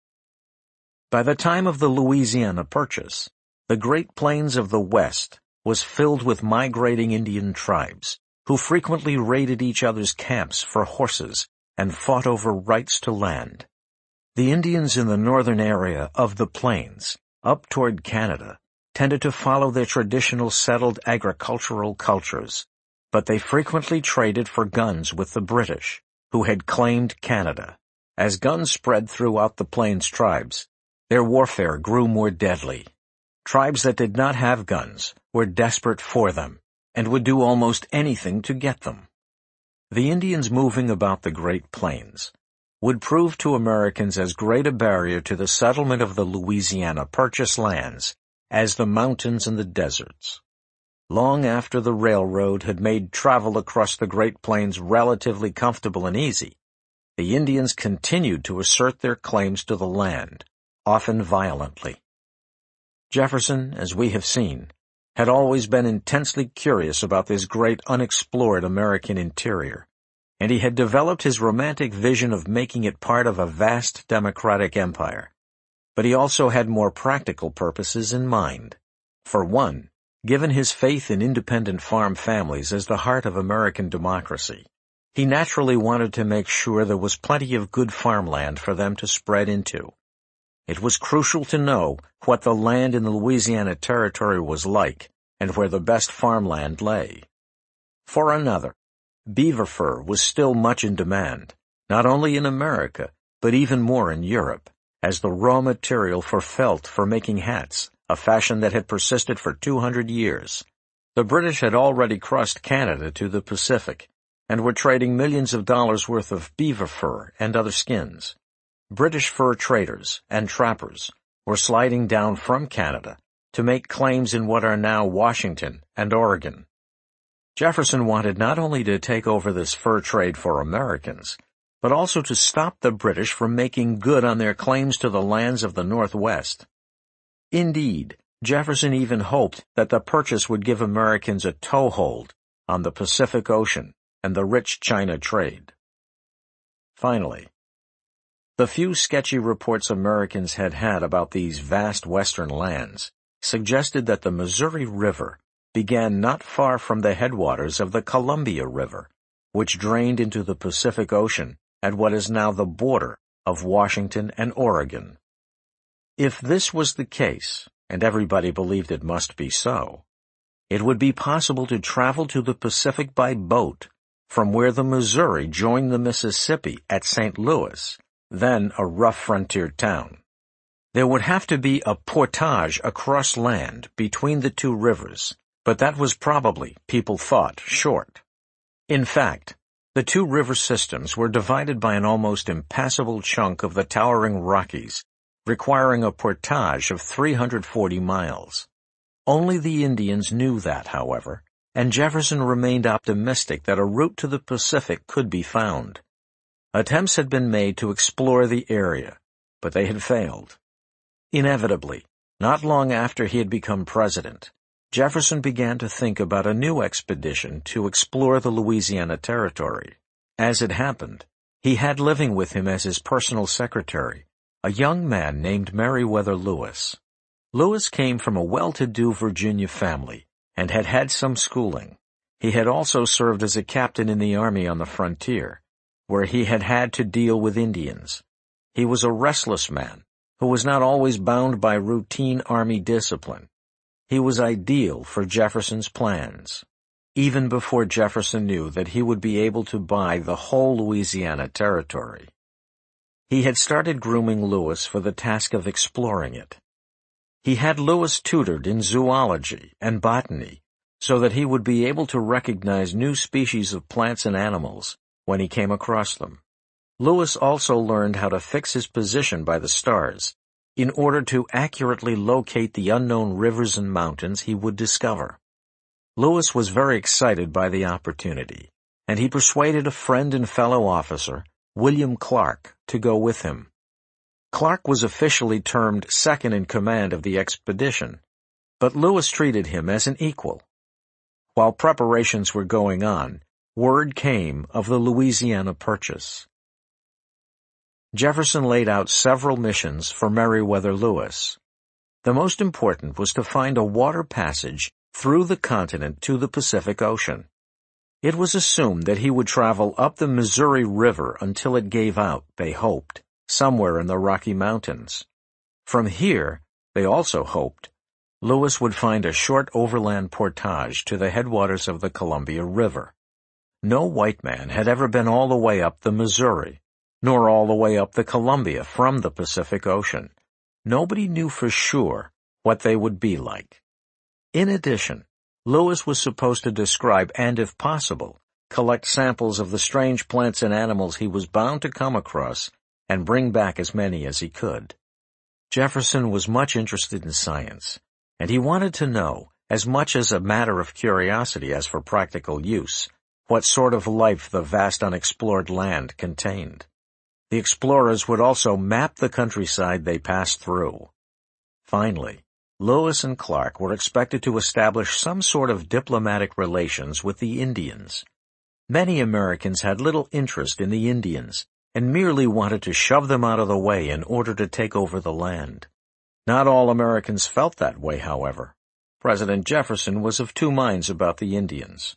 By the time of the Louisiana Purchase, the Great Plains of the West was filled with migrating Indian tribes, who frequently raided each other's camps for horses and fought over rights to land. The Indians in the northern area of the plains, up toward Canada, tended to follow their traditional settled agricultural cultures, but they frequently traded for guns with the British, who had claimed Canada. As guns spread throughout the plains tribes, their warfare grew more deadly. Tribes that did not have guns were desperate for them, and would do almost anything to get them. The Indians moving about the Great Plains would prove to Americans as great a barrier to the settlement of the Louisiana Purchase lands as the mountains and the deserts. Long after the railroad had made travel across the Great Plains relatively comfortable and easy, the Indians continued to assert their claims to the land, often violently. Jefferson, as we have seen, had always been intensely curious about this great unexplored American interior, and he had developed his romantic vision of making it part of a vast democratic empire. But he also had more practical purposes in mind. For one, given his faith in independent farm families as the heart of American democracy, he naturally wanted to make sure there was plenty of good farmland for them to spread into. It was crucial to know what the land in the Louisiana Territory was like and where the best farmland lay. For another, beaver fur was still much in demand, not only in America, but even more in Europe, as the raw material for felt for making hats, a fashion that had persisted for two hundred years. The British had already crossed Canada to the Pacific, and were trading millions of dollars worth of beaver fur and other skins. British fur traders and trappers were sliding down from Canada to make claims in what are now Washington and Oregon. Jefferson wanted not only to take over this fur trade for Americans, but also to stop the British from making good on their claims to the lands of the Northwest. Indeed, Jefferson even hoped that the purchase would give Americans a toehold on the Pacific Ocean and the rich China trade. Finally, the few sketchy reports Americans had had about these vast western lands suggested that the Missouri River began not far from the headwaters of the Columbia River, which drained into the Pacific Ocean at what is now the border of Washington and Oregon. If this was the case, and everybody believed it must be so, it would be possible to travel to the Pacific by boat from where the Missouri joined the Mississippi at Saint Louis, then a rough frontier town. There would have to be a portage across land between the two rivers, but that was probably, people thought, short. In fact, the two river systems were divided by an almost impassable chunk of the towering Rockies, requiring a portage of three hundred forty miles. Only the Indians knew that, however, and Jefferson remained optimistic that a route to the Pacific could be found. Attempts had been made to explore the area, but they had failed. Inevitably, not long after he had become president, Jefferson began to think about a new expedition to explore the Louisiana Territory. As it happened, he had living with him as his personal secretary a young man named Meriwether Lewis. Lewis came from a well-to-do Virginia family and had had some schooling. He had also served as a captain in the army on the frontier, where he had had to deal with Indians. He was a restless man who was not always bound by routine army discipline. He was ideal for Jefferson's plans, even before Jefferson knew that he would be able to buy the whole Louisiana Territory. He had started grooming Lewis for the task of exploring it. He had Lewis tutored in zoology and botany so that he would be able to recognize new species of plants and animals when he came across them. Lewis also learned how to fix his position by the stars in order to accurately locate the unknown rivers and mountains he would discover. Lewis was very excited by the opportunity, and he persuaded a friend and fellow officer, William Clark, to go with him. Clark was officially termed second in command of the expedition, but Lewis treated him as an equal. While preparations were going on, word came of the Louisiana Purchase. Jefferson laid out several missions for Meriwether Lewis. The most important was to find a water passage through the continent to the Pacific Ocean. It was assumed that he would travel up the Missouri River until it gave out, they hoped, somewhere in the Rocky Mountains. From here, they also hoped, Lewis would find a short overland portage to the headwaters of the Columbia River. No white man had ever been all the way up the Missouri, nor all the way up the Columbia from the Pacific Ocean. Nobody knew for sure what they would be like. In addition, Lewis was supposed to describe and, if possible, collect samples of the strange plants and animals he was bound to come across and bring back as many as he could. Jefferson was much interested in science, and he wanted to know, as much as a matter of curiosity as for practical use, what sort of life the vast unexplored land contained. The explorers would also map the countryside they passed through. Finally, Lewis and Clark were expected to establish some sort of diplomatic relations with the Indians. Many Americans had little interest in the Indians and merely wanted to shove them out of the way in order to take over the land. Not all Americans felt that way, however. President Jefferson was of two minds about the Indians.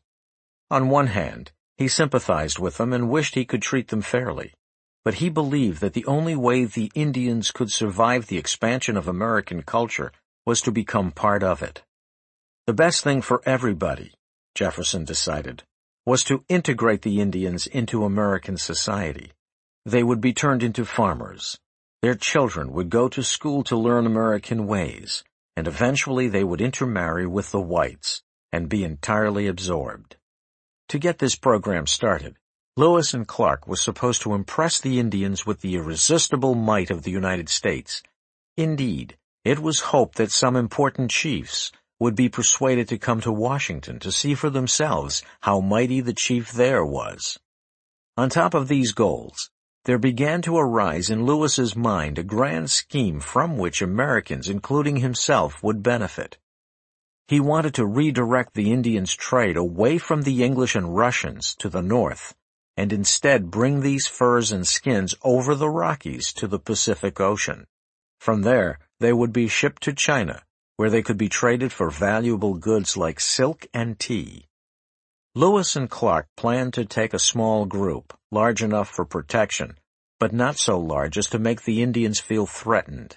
On one hand, he sympathized with them and wished he could treat them fairly, but he believed that the only way the Indians could survive the expansion of American culture was to become part of it. The best thing for everybody, Jefferson decided, was to integrate the Indians into American society. They would be turned into farmers. Their children would go to school to learn American ways, and eventually they would intermarry with the whites and be entirely absorbed. To get this program started, Lewis and Clark was supposed to impress the Indians with the irresistible might of the United States. Indeed, it was hoped that some important chiefs would be persuaded to come to Washington to see for themselves how mighty the chief there was. On top of these goals, there began to arise in Lewis's mind a grand scheme from which Americans, including himself, would benefit. He wanted to redirect the Indians' trade away from the English and Russians to the north, and instead bring these furs and skins over the Rockies to the Pacific Ocean. From there, they would be shipped to China, where they could be traded for valuable goods like silk and tea. Lewis and Clark planned to take a small group, large enough for protection, but not so large as to make the Indians feel threatened.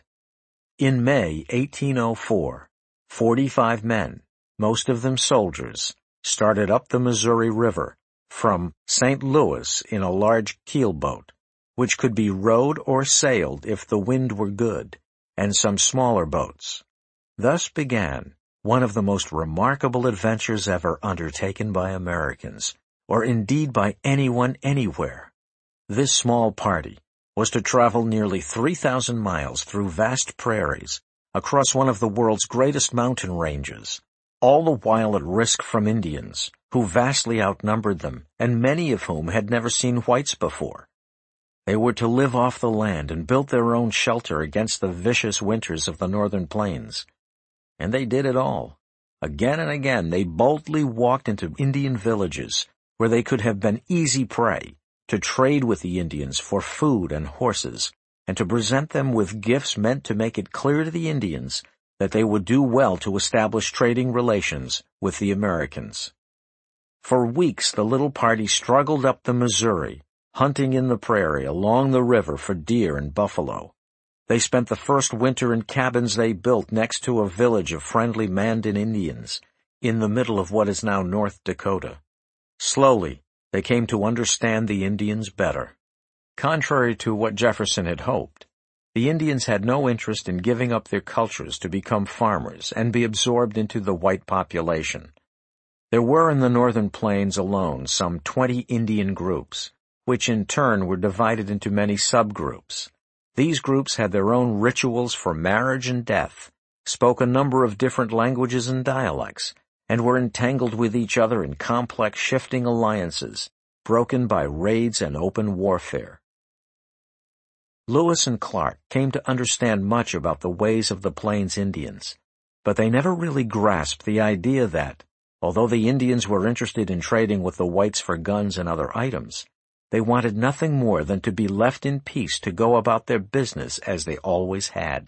In May eighteen oh four, forty-five men, most of them soldiers, started up the Missouri River from Saint Louis in a large keelboat, which could be rowed or sailed if the wind were good, and some smaller boats. Thus began one of the most remarkable adventures ever undertaken by Americans, or indeed by anyone anywhere. This small party was to travel nearly three thousand miles through vast prairies, across one of the world's greatest mountain ranges, all the while at risk from Indians, who vastly outnumbered them, and many of whom had never seen whites before. They were to live off the land and build their own shelter against the vicious winters of the northern plains. And they did it all. Again and again they boldly walked into Indian villages, where they could have been easy prey, to trade with the Indians for food and horses, and to present them with gifts meant to make it clear to the Indians that they would do well to establish trading relations with the Americans. For weeks the little party struggled up the Missouri, hunting in the prairie along the river for deer and buffalo. They spent the first winter in cabins they built next to a village of friendly Mandan Indians, in the middle of what is now North Dakota. Slowly, they came to understand the Indians better. Contrary to what Jefferson had hoped, the Indians had no interest in giving up their cultures to become farmers and be absorbed into the white population. There were in the northern plains alone some twenty Indian groups, which in turn were divided into many subgroups. These groups had their own rituals for marriage and death, spoke a number of different languages and dialects, and were entangled with each other in complex shifting alliances, broken by raids and open warfare. Lewis and Clark came to understand much about the ways of the Plains Indians, but they never really grasped the idea that, although the Indians were interested in trading with the whites for guns and other items, they wanted nothing more than to be left in peace to go about their business as they always had.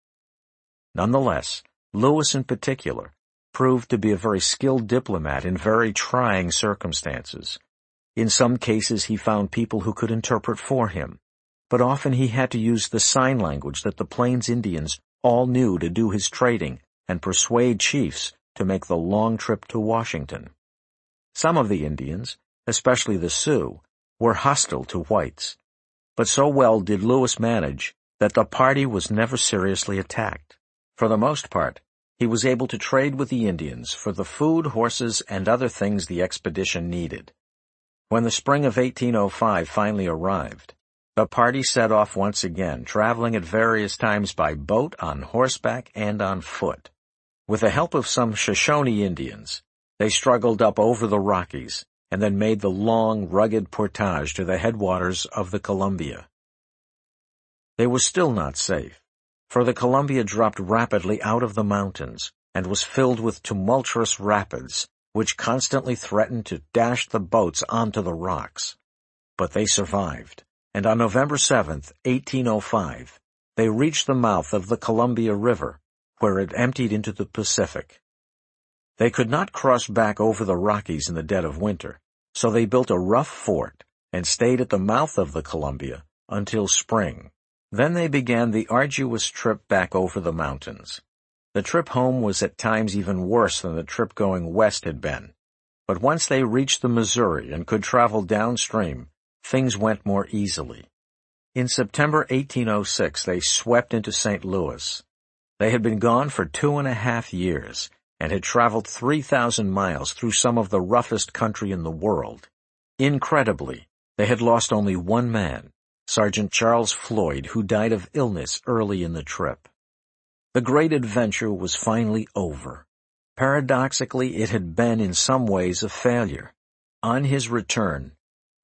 Nonetheless, Lewis in particular proved to be a very skilled diplomat in very trying circumstances. In some cases he found people who could interpret for him, but often he had to use the sign language that the Plains Indians all knew to do his trading and persuade chiefs to make the long trip to Washington. Some of the Indians, especially the Sioux, were hostile to whites, but so well did Lewis manage that the party was never seriously attacked. For the most part, he was able to trade with the Indians for the food, horses, and other things the expedition needed. When the spring of eighteen oh five finally arrived, the party set off once again, traveling at various times by boat, on horseback, and on foot. With the help of some Shoshone Indians, they struggled up over the Rockies, and then made the long, rugged portage to the headwaters of the Columbia. They were still not safe, for the Columbia dropped rapidly out of the mountains and was filled with tumultuous rapids, which constantly threatened to dash the boats onto the rocks. But they survived, and on November seventh, eighteen oh five, they reached the mouth of the Columbia River, where it emptied into the Pacific. They could not cross back over the Rockies in the dead of winter, so they built a rough fort and stayed at the mouth of the Columbia until spring. Then they began the arduous trip back over the mountains. The trip home was at times even worse than the trip going west had been. But once they reached the Missouri and could travel downstream, things went more easily. In September eighteen oh six, they swept into Saint Louis. They had been gone for two and a half years, and had traveled three thousand miles through some of the roughest country in the world. Incredibly, they had lost only one man, Sergeant Charles Floyd, who died of illness early in the trip. The great adventure was finally over. Paradoxically, it had been in some ways a failure. On his return,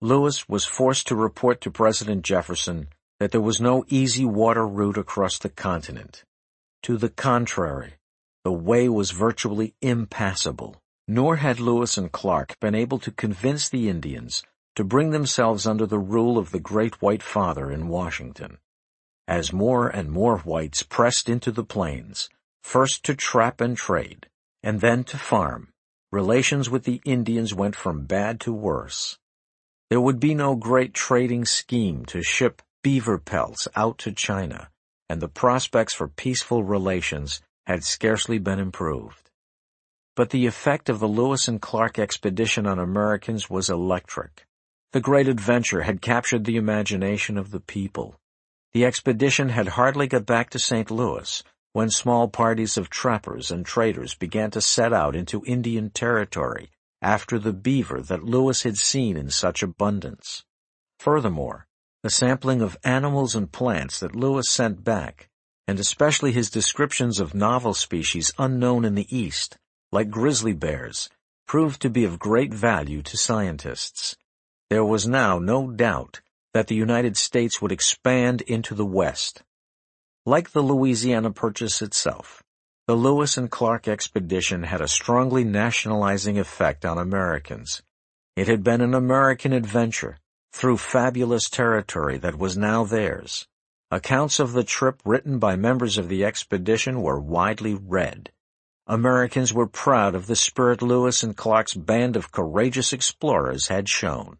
Lewis was forced to report to President Jefferson that there was no easy water route across the continent. To the contrary, the way was virtually impassable, nor had Lewis and Clark been able to convince the Indians to bring themselves under the rule of the Great White Father in Washington. As more and more whites pressed into the plains, first to trap and trade, and then to farm, relations with the Indians went from bad to worse. There would be no great trading scheme to ship beaver pelts out to China, and the prospects for peaceful relations had scarcely been improved. But the effect of the Lewis and Clark expedition on Americans was electric. The great adventure had captured the imagination of the people. The expedition had hardly got back to Saint Louis when small parties of trappers and traders began to set out into Indian territory after the beaver that Lewis had seen in such abundance. Furthermore, the sampling of animals and plants that Lewis sent back, and especially his descriptions of novel species unknown in the East, like grizzly bears, proved to be of great value to scientists. There was now no doubt that the United States would expand into the West. Like the Louisiana Purchase itself, the Lewis and Clark expedition had a strongly nationalizing effect on Americans. It had been an American adventure through fabulous territory that was now theirs. Accounts of the trip written by members of the expedition were widely read. Americans were proud of the spirit Lewis and Clark's band of courageous explorers had shown.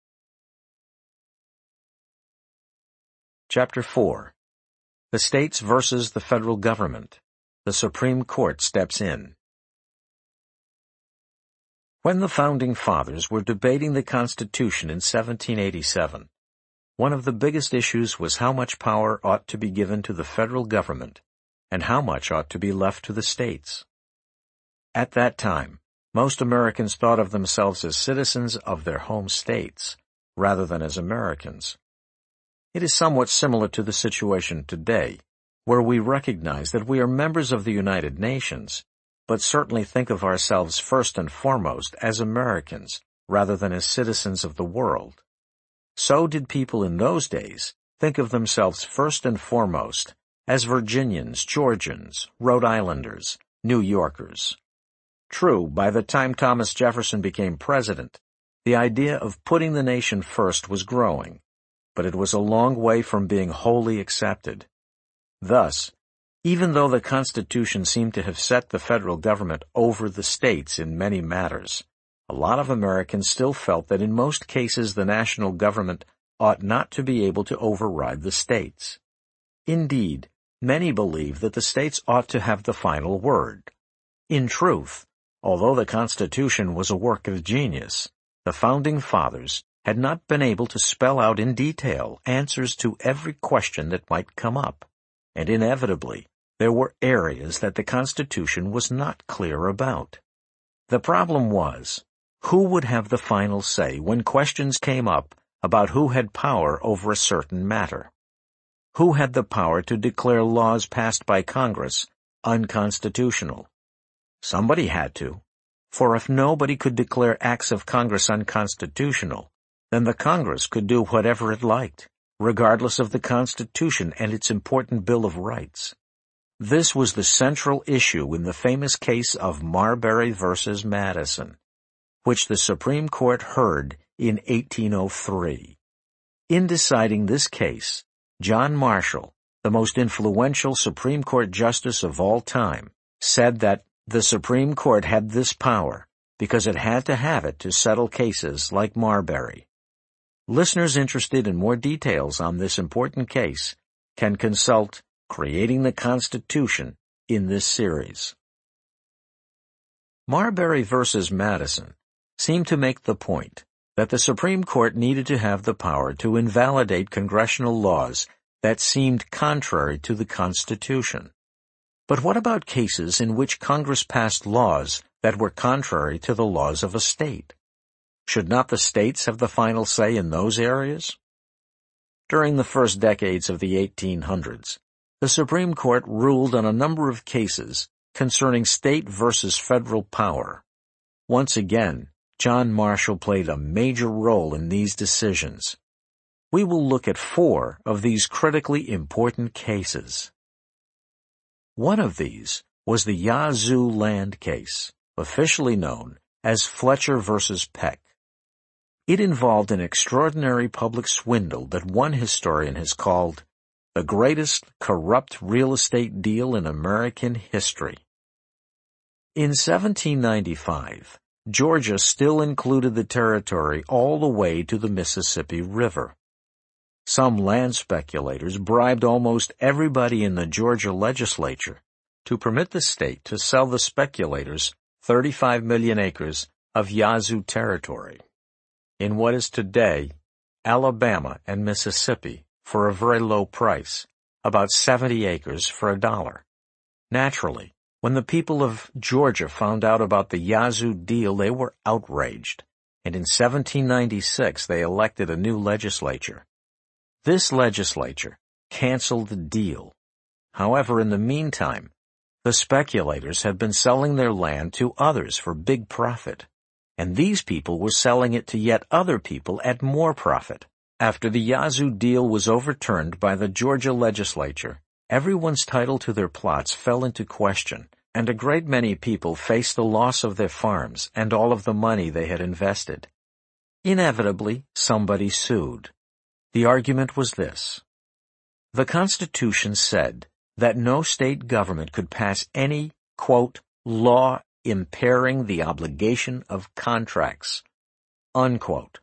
Chapter four. The States versus the Federal Government. The Supreme Court steps in. When the Founding Fathers were debating the Constitution in seventeen eighty-seven, one of the biggest issues was how much power ought to be given to the federal government and how much ought to be left to the states. At that time, most Americans thought of themselves as citizens of their home states rather than as Americans. It is somewhat similar to the situation today, where we recognize that we are members of the United Nations, but certainly think of ourselves first and foremost as Americans rather than as citizens of the world. So did people in those days think of themselves first and foremost as Virginians, Georgians, Rhode Islanders, New Yorkers. True, by the time Thomas Jefferson became president, the idea of putting the nation first was growing, but it was a long way from being wholly accepted. Thus, even though the Constitution seemed to have set the federal government over the states in many matters, a lot of Americans still felt that in most cases the national government ought not to be able to override the states. Indeed, many believed that the states ought to have the final word. In truth, although the Constitution was a work of genius, the Founding Fathers had not been able to spell out in detail answers to every question that might come up, and inevitably, there were areas that the Constitution was not clear about. The problem was, who would have the final say when questions came up about who had power over a certain matter? Who had the power to declare laws passed by Congress unconstitutional? Somebody had to, for if nobody could declare acts of Congress unconstitutional, then the Congress could do whatever it liked, regardless of the Constitution and its important Bill of Rights. This was the central issue in the famous case of Marbury versus Madison, which the Supreme Court heard in eighteen oh three. In deciding this case, John Marshall, the most influential Supreme Court justice of all time, said that the Supreme Court had this power because it had to have it to settle cases like Marbury. Listeners interested in more details on this important case can consult Creating the Constitution in this series. Marbury versus Madison seemed to make the point that the Supreme Court needed to have the power to invalidate congressional laws that seemed contrary to the Constitution. But what about cases in which Congress passed laws that were contrary to the laws of a state? Should not the states have the final say in those areas? During the first decades of the eighteen hundreds, the Supreme Court ruled on a number of cases concerning state versus federal power. Once again, John Marshall played a major role in these decisions. We will look at four of these critically important cases. One of these was the Yazoo land case, officially known as Fletcher versus Peck. It involved an extraordinary public swindle that one historian has called the greatest corrupt real estate deal in American history. In seventeen ninety-five, Georgia still included the territory all the way to the Mississippi River. Some land speculators bribed almost everybody in the Georgia legislature to permit the state to sell the speculators thirty-five million acres of Yazoo territory in what is today Alabama and Mississippi for a very low price, about seventy acres for a dollar. Naturally, when the people of Georgia found out about the Yazoo deal, they were outraged, and in seventeen ninety-six they elected a new legislature. This legislature canceled the deal. However, in the meantime, the speculators had been selling their land to others for big profit, and these people were selling it to yet other people at more profit. After the Yazoo deal was overturned by the Georgia legislature, everyone's title to their plots fell into question, and a great many people faced the loss of their farms and all of the money they had invested. Inevitably, somebody sued. The argument was this: the Constitution said that no state government could pass any, quote, law impairing the obligation of contracts, unquote.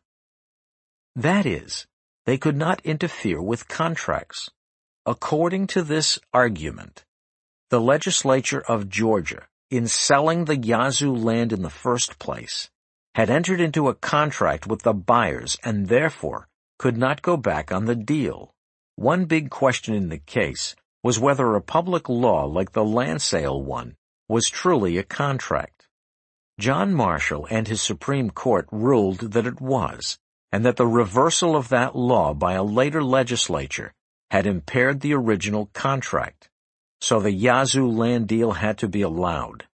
That is, they could not interfere with contracts. According to this argument, the legislature of Georgia, in selling the Yazoo land in the first place, had entered into a contract with the buyers and therefore could not go back on the deal. One big question in the case was whether a public law like the land sale one was truly a contract. John Marshall and his Supreme Court ruled that it was, and that the reversal of that law by a later legislature had impaired the original contract. So the Yazoo land deal had to be allowed.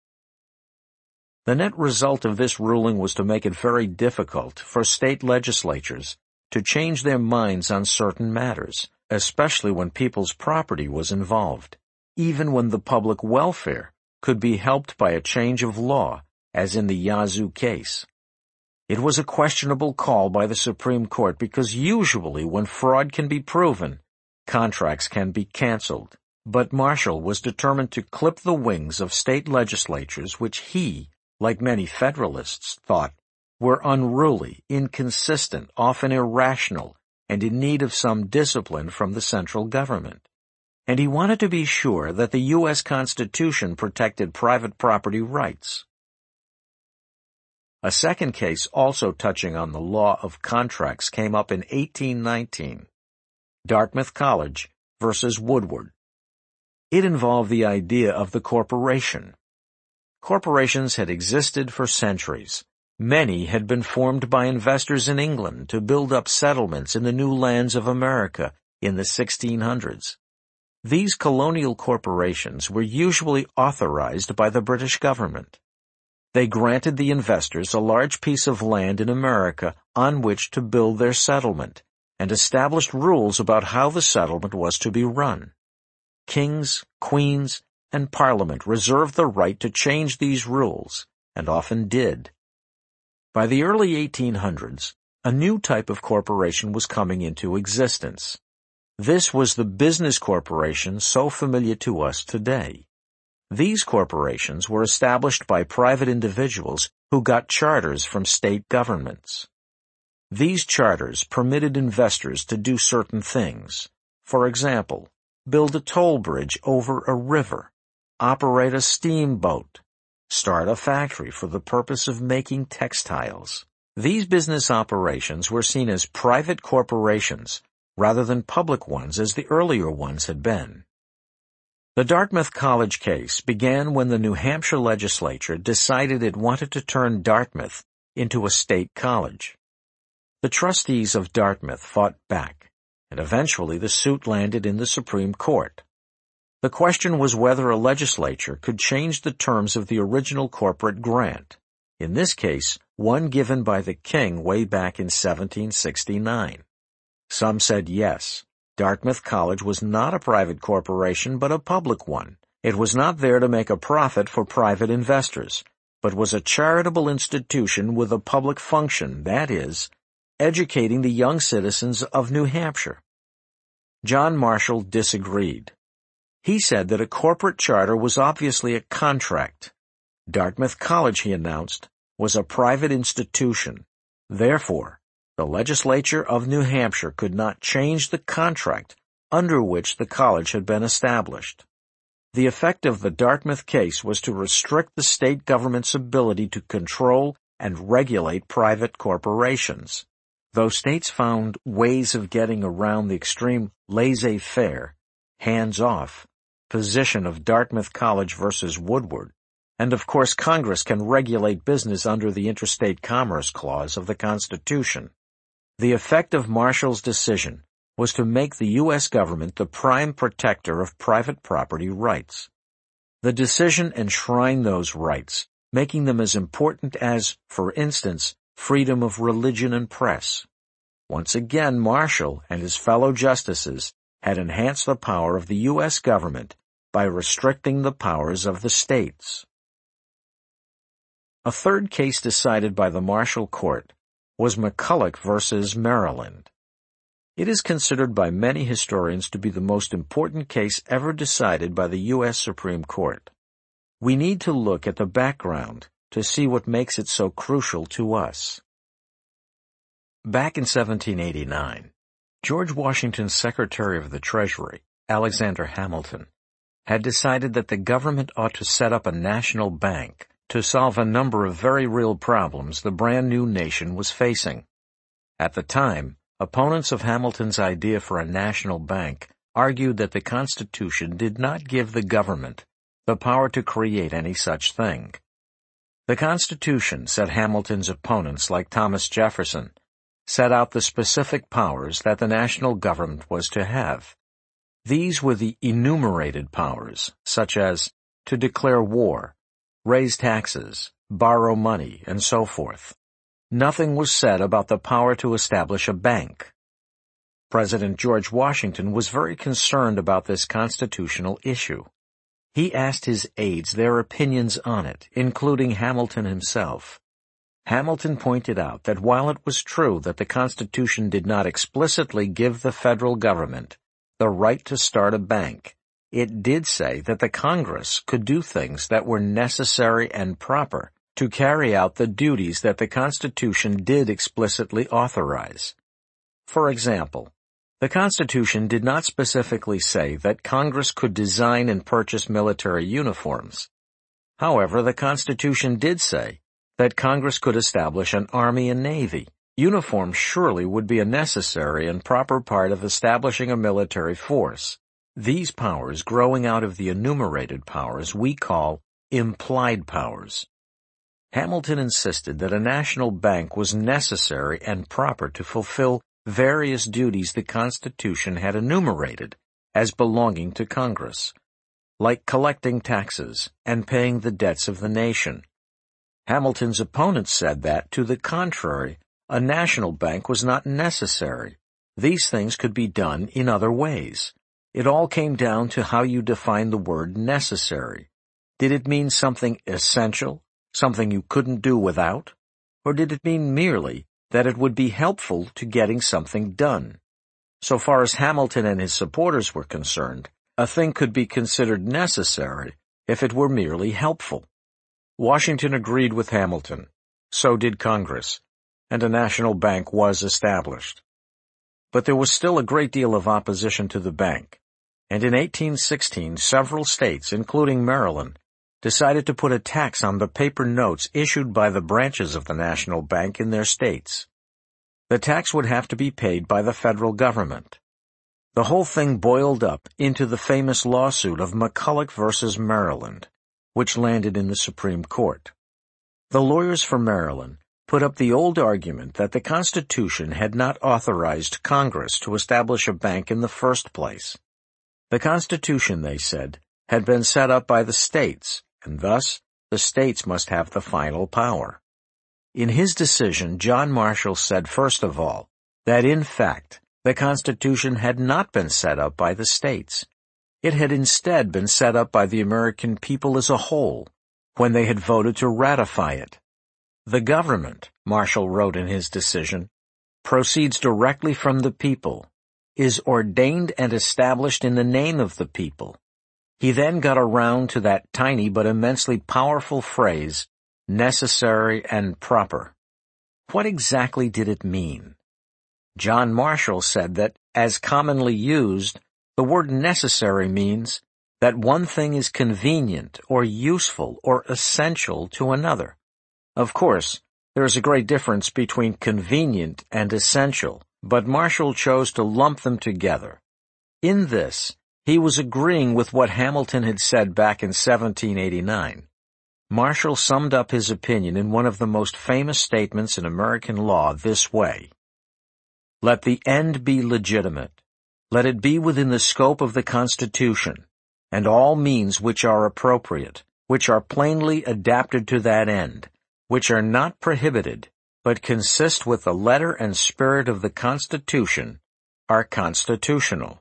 The net result of this ruling was to make it very difficult for state legislatures to change their minds on certain matters, especially when people's property was involved, even when the public welfare could be helped by a change of law, as in the Yazoo case. It was a questionable call by the Supreme Court because usually when fraud can be proven, contracts can be canceled. But Marshall was determined to clip the wings of state legislatures which he, like many Federalists, thought were unruly, inconsistent, often irrational, and in need of some discipline from the central government. And he wanted to be sure that the U S Constitution protected private property rights. A second case also touching on the law of contracts came up in eighteen nineteen, Dartmouth College versus Woodward. It involved the idea of the corporation. Corporations had existed for centuries. Many had been formed by investors in England to build up settlements in the new lands of America in the sixteen hundreds. These colonial corporations were usually authorized by the British government. They granted the investors a large piece of land in America on which to build their settlement, and established rules about how the settlement was to be run. Kings, queens, and Parliament reserved the right to change these rules, and often did. By the early eighteen hundreds, a new type of corporation was coming into existence. This was the business corporation so familiar to us today. These corporations were established by private individuals who got charters from state governments. These charters permitted investors to do certain things. For example, build a toll bridge over a river, operate a steamboat, start a factory for the purpose of making textiles. These business operations were seen as private corporations rather than public ones as the earlier ones had been. The Dartmouth College case began when the New Hampshire legislature decided it wanted to turn Dartmouth into a state college. The trustees of Dartmouth fought back, and eventually the suit landed in the Supreme Court. The question was whether a legislature could change the terms of the original corporate grant. in this case, one given by the king way back in seventeen sixty-nine. Some said yes, Dartmouth College was not a private corporation but a public one. It was not there to make a profit for private investors, but was a charitable institution with a public function, that is, educating the young citizens of New Hampshire. John Marshall disagreed. He said that a corporate charter was obviously a contract. Dartmouth College, he announced, was a private institution. Therefore, the legislature of New Hampshire could not change the contract under which the college had been established. The effect of the Dartmouth case was to restrict the state government's ability to control and regulate private corporations. Though states found ways of getting around the extreme laissez-faire, hands-off, position of Dartmouth College versus Woodward, and of course Congress can regulate business under the Interstate Commerce Clause of the Constitution. The effect of Marshall's decision was to make the U S government the prime protector of private property rights. The decision enshrined those rights, making them as important as, for instance, freedom of religion and press. Once again, Marshall and his fellow justices had enhanced the power of the U S government by restricting the powers of the states. A third case decided by the Marshall Court was McCulloch versus Maryland. It is considered by many historians to be the most important case ever decided by the U S Supreme Court. We need to look at the background to see what makes it so crucial to us. Back in seventeen eighty-nine, George Washington's Secretary of the Treasury, Alexander Hamilton, had decided that the government ought to set up a national bank to solve a number of very real problems the brand new nation was facing. At the time, opponents of Hamilton's idea for a national bank argued that the Constitution did not give the government the power to create any such thing. The Constitution, said Hamilton's opponents like Thomas Jefferson, set out the specific powers that the national government was to have. These were the enumerated powers, such as to declare war, raise taxes, borrow money, and so forth. Nothing was said about the power to establish a bank. President George Washington was very concerned about this constitutional issue. He asked his aides their opinions on it, including Hamilton himself. Hamilton pointed out that while it was true that the Constitution did not explicitly give the federal government the right to start a bank, it did say that the Congress could do things that were necessary and proper to carry out the duties that the Constitution did explicitly authorize. For example, the Constitution did not specifically say that Congress could design and purchase military uniforms. However, the Constitution did say that Congress could establish an army and navy. Uniforms surely would be a necessary and proper part of establishing a military force. These powers, growing out of the enumerated powers, we call implied powers. Hamilton insisted that a national bank was necessary and proper to fulfill various duties the Constitution had enumerated as belonging to Congress, like collecting taxes and paying the debts of the nation. Hamilton's opponents said that, to the contrary, a national bank was not necessary. These things could be done in other ways. It all came down to how you define the word necessary. Did it mean something essential, something you couldn't do without? Or did it mean merely that it would be helpful to getting something done? So far as Hamilton and his supporters were concerned, a thing could be considered necessary if it were merely helpful. Washington agreed with Hamilton. So did Congress, and a national bank was established. But there was still a great deal of opposition to the bank, and in eighteen sixteen several states, including Maryland, decided to put a tax on the paper notes issued by the branches of the national bank in their states. The tax would have to be paid by the federal government. The whole thing boiled up into the famous lawsuit of McCulloch versus Maryland, which landed in the Supreme Court. The lawyers for Maryland put up the old argument that the Constitution had not authorized Congress to establish a bank in the first place. The Constitution, they said, had been set up by the states, and thus the states must have the final power. In his decision, John Marshall said first of all that in fact the Constitution had not been set up by the states. It had instead been set up by the American people as a whole when they had voted to ratify it. The government, Marshall wrote in his decision, proceeds directly from the people, is ordained and established in the name of the people. He then got around to that tiny but immensely powerful phrase, necessary and proper. What exactly did it mean? John Marshall said that, as commonly used, the word necessary means that one thing is convenient or useful or essential to another. Of course, there is a great difference between convenient and essential, but Marshall chose to lump them together. In this, he was agreeing with what Hamilton had said back in seventeen eighty-nine. Marshall summed up his opinion in one of the most famous statements in American law this way: "Let the end be legitimate. Let it be within the scope of the Constitution, and all means which are appropriate, which are plainly adapted to that end, which are not prohibited, but consist with the letter and spirit of the Constitution, are constitutional."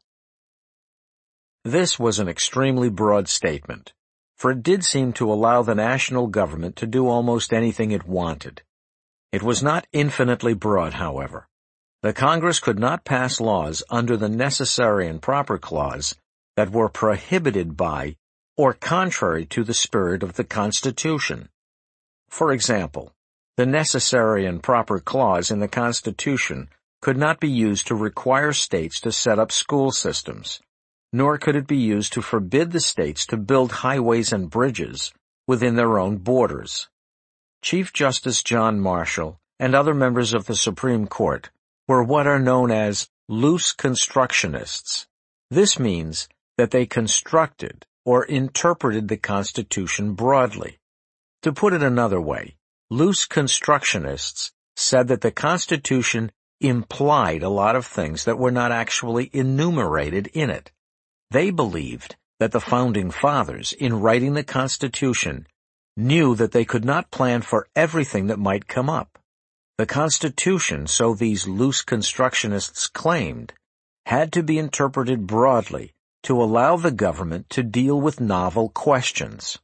This was an extremely broad statement, for it did seem to allow the national government to do almost anything it wanted. It was not infinitely broad, however. The Congress could not pass laws under the necessary and proper clause that were prohibited by or contrary to the spirit of the Constitution. For example, the necessary and proper clause in the Constitution could not be used to require states to set up school systems, nor could it be used to forbid the states to build highways and bridges within their own borders. Chief Justice John Marshall and other members of the Supreme Court were what are known as loose constructionists. This means that they constructed or interpreted the Constitution broadly. To put it another way, loose constructionists said that the Constitution implied a lot of things that were not actually enumerated in it. They believed that the Founding Fathers, in writing the Constitution, knew that they could not plan for everything that might come up. The Constitution, so these loose constructionists claimed, had to be interpreted broadly to allow the government to deal with novel questions.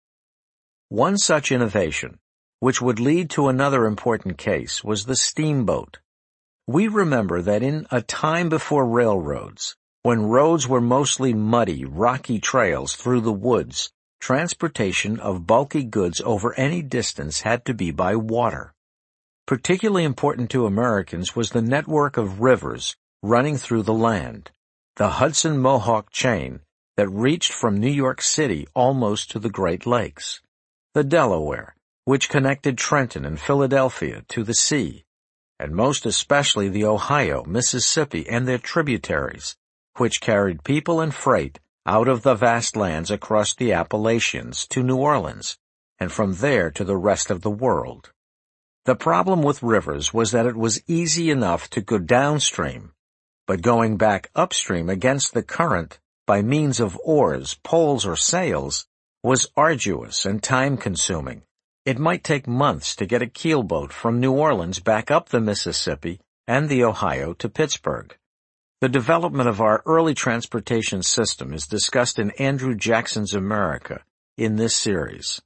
One such innovation, which would lead to another important case, was the steamboat. We remember that in a time before railroads, when roads were mostly muddy, rocky trails through the woods, transportation of bulky goods over any distance had to be by water. Particularly important to Americans was the network of rivers running through the land, the Hudson-Mohawk chain that reached from New York City almost to the Great Lakes, the Delaware, which connected Trenton and Philadelphia to the sea, and most especially the Ohio, Mississippi, and their tributaries, which carried people and freight out of the vast lands across the Appalachians to New Orleans, and from there to the rest of the world. The problem with rivers was that it was easy enough to go downstream, but going back upstream against the current by means of oars, poles, or sails was arduous and time-consuming. It might take months to get a keelboat from New Orleans back up the Mississippi and the Ohio to Pittsburgh. The development of our early transportation system is discussed in Andrew Jackson's America in this series.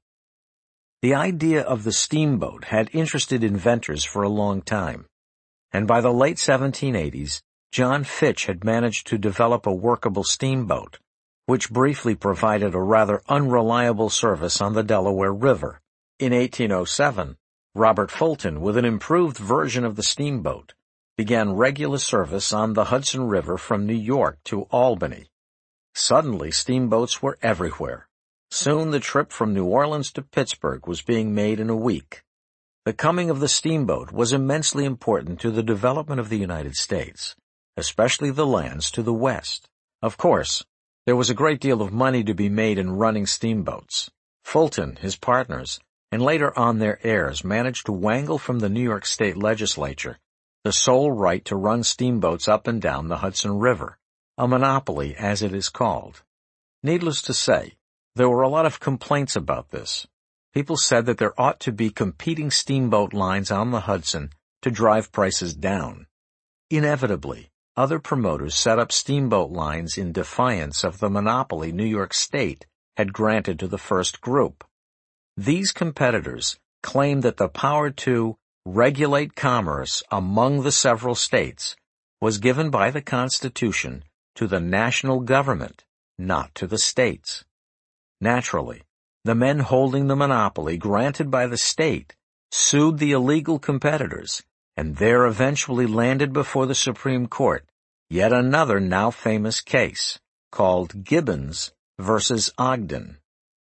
The idea of the steamboat had interested inventors for a long time, and by the late seventeen eighties, John Fitch had managed to develop a workable steamboat, which briefly provided a rather unreliable service on the Delaware River. In eighteen oh seven, Robert Fulton, with an improved version of the steamboat, began regular service on the Hudson River from New York to Albany. Suddenly, steamboats were everywhere. Soon the trip from New Orleans to Pittsburgh was being made in a week. The coming of the steamboat was immensely important to the development of the United States, especially the lands to the west. Of course, there was a great deal of money to be made in running steamboats. Fulton, his partners, and later on their heirs managed to wangle from the New York State Legislature the sole right to run steamboats up and down the Hudson River, a monopoly as it is called. Needless to say, there were a lot of complaints about this. People said that there ought to be competing steamboat lines on the Hudson to drive prices down. Inevitably, other promoters set up steamboat lines in defiance of the monopoly New York State had granted to the first group. These competitors claimed that the power to regulate commerce among the several states was given by the Constitution to the national government, not to the states. Naturally, the men holding the monopoly granted by the state sued the illegal competitors, and there eventually landed before the Supreme Court yet another now famous case, called Gibbons versus Ogden.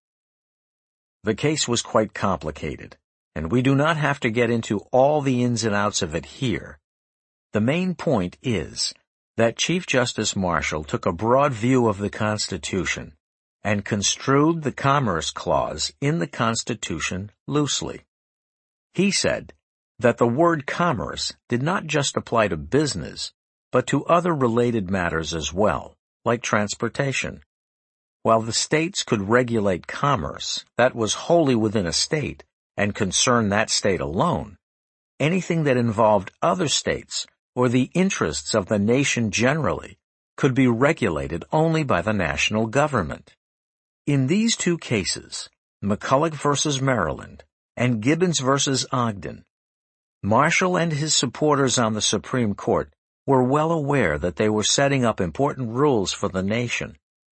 The case was quite complicated, and we do not have to get into all the ins and outs of it here. The main point is that Chief Justice Marshall took a broad view of the Constitution and construed the Commerce Clause in the Constitution loosely. He said that the word commerce did not just apply to business, but to other related matters as well, like transportation. While the states could regulate commerce that was wholly within a state and concerned that state alone, anything that involved other states or the interests of the nation generally could be regulated only by the national government. In these two cases, McCulloch versus Maryland and Gibbons versus Ogden, Marshall and his supporters on the Supreme Court were well aware that they were setting up important rules for the nation.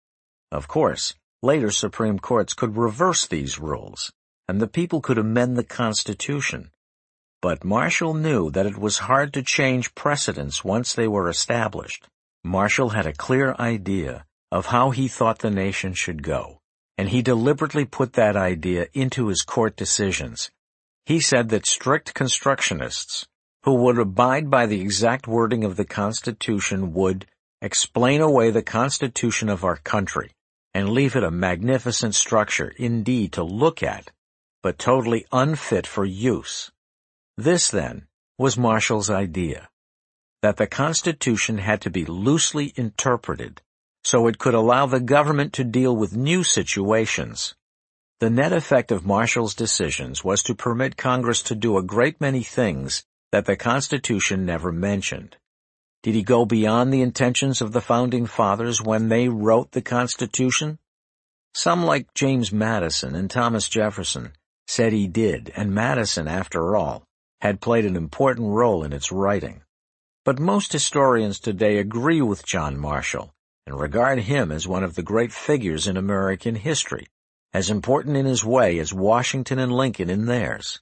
Of course, later Supreme Courts could reverse these rules, and the people could amend the Constitution. But Marshall knew that it was hard to change precedents once they were established. Marshall had a clear idea of how he thought the nation should go, and he deliberately put that idea into his court decisions. He said that strict constructionists, who would abide by the exact wording of the Constitution, would explain away the Constitution of our country and leave it a magnificent structure indeed to look at, but totally unfit for use. This, then, was Marshall's idea, that the Constitution had to be loosely interpreted so it could allow the government to deal with new situations. The net effect of Marshall's decisions was to permit Congress to do a great many things that the Constitution never mentioned. Did he go beyond the intentions of the Founding Fathers when they wrote the Constitution? Some, like James Madison and Thomas Jefferson, said he did, and Madison, after all, had played an important role in its writing. But most historians today agree with John Marshall and regard him as one of the great figures in American history, as important in his way as Washington and Lincoln in theirs.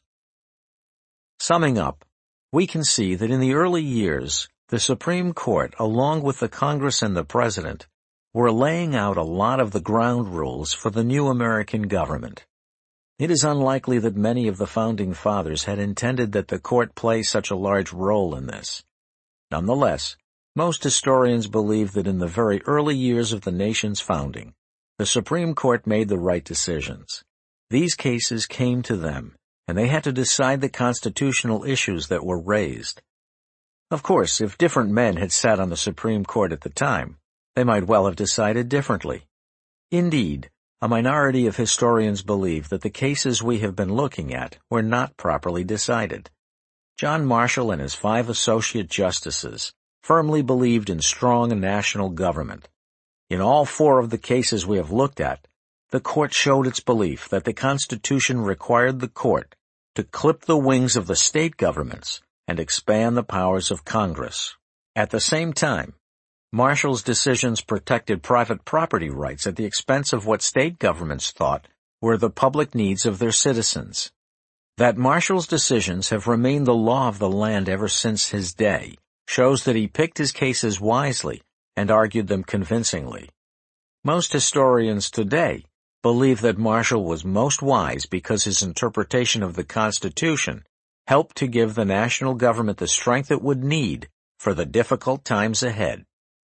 Summing up, we can see that in the early years, the Supreme Court, along with the Congress and the President, were laying out a lot of the ground rules for the new American government. It is unlikely that many of the Founding Fathers had intended that the court play such a large role in this. Nonetheless, most historians believe that in the very early years of the nation's founding, the Supreme Court made the right decisions. These cases came to them, and they had to decide the constitutional issues that were raised. Of course, if different men had sat on the Supreme Court at the time, they might well have decided differently. Indeed, a minority of historians believe that the cases we have been looking at were not properly decided. John Marshall and his five associate justices firmly believed in strong national government. In all four of the cases we have looked at, the court showed its belief that the Constitution required the court to clip the wings of the state governments and expand the powers of Congress. At the same time, Marshall's decisions protected private property rights at the expense of what state governments thought were the public needs of their citizens. That Marshall's decisions have remained the law of the land ever since his day shows that he picked his cases wisely and argued them convincingly. Most historians today believe that Marshall was most wise because his interpretation of the Constitution helped to give the national government the strength it would need for the difficult times ahead.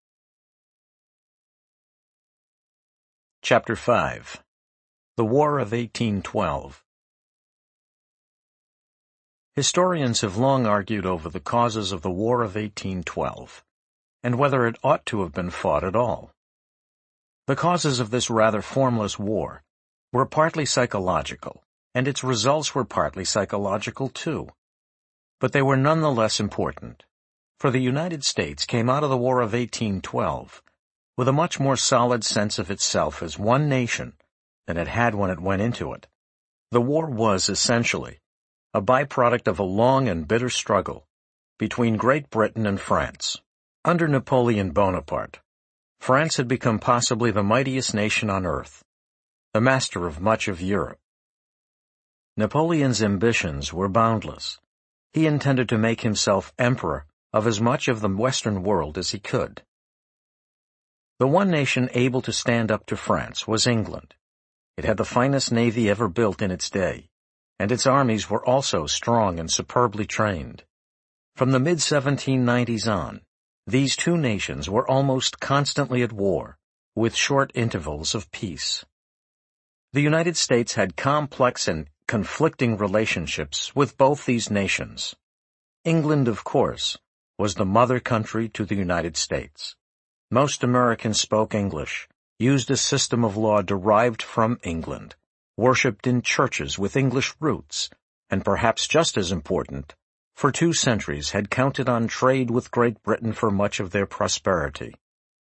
Chapter five. The War of eighteen twelve. Historians have long argued over the causes of the War of eighteen twelve, and whether it ought to have been fought at all. The causes of this rather formless war were partly psychological and its results were partly psychological too. But they were nonetheless important, for the United States came out of the War of eighteen twelve with a much more solid sense of itself as one nation than it had when it went into it. The war was, essentially, a byproduct of a long and bitter struggle between Great Britain and France. Under Napoleon Bonaparte, France had become possibly the mightiest nation on earth, the master of much of Europe. Napoleon's ambitions were boundless. He intended to make himself emperor of as much of the Western world as he could. The one nation able to stand up to France was England. It had the finest navy ever built in its day, and its armies were also strong and superbly trained. From the mid seventeen nineties on, these two nations were almost constantly at war, with short intervals of peace. The United States had complex and conflicting relationships with both these nations. England, of course, was the mother country to the United States. Most Americans spoke English, used a system of law derived from England, worshipped in churches with English roots, and perhaps just as important, for two centuries had counted on trade with Great Britain for much of their prosperity.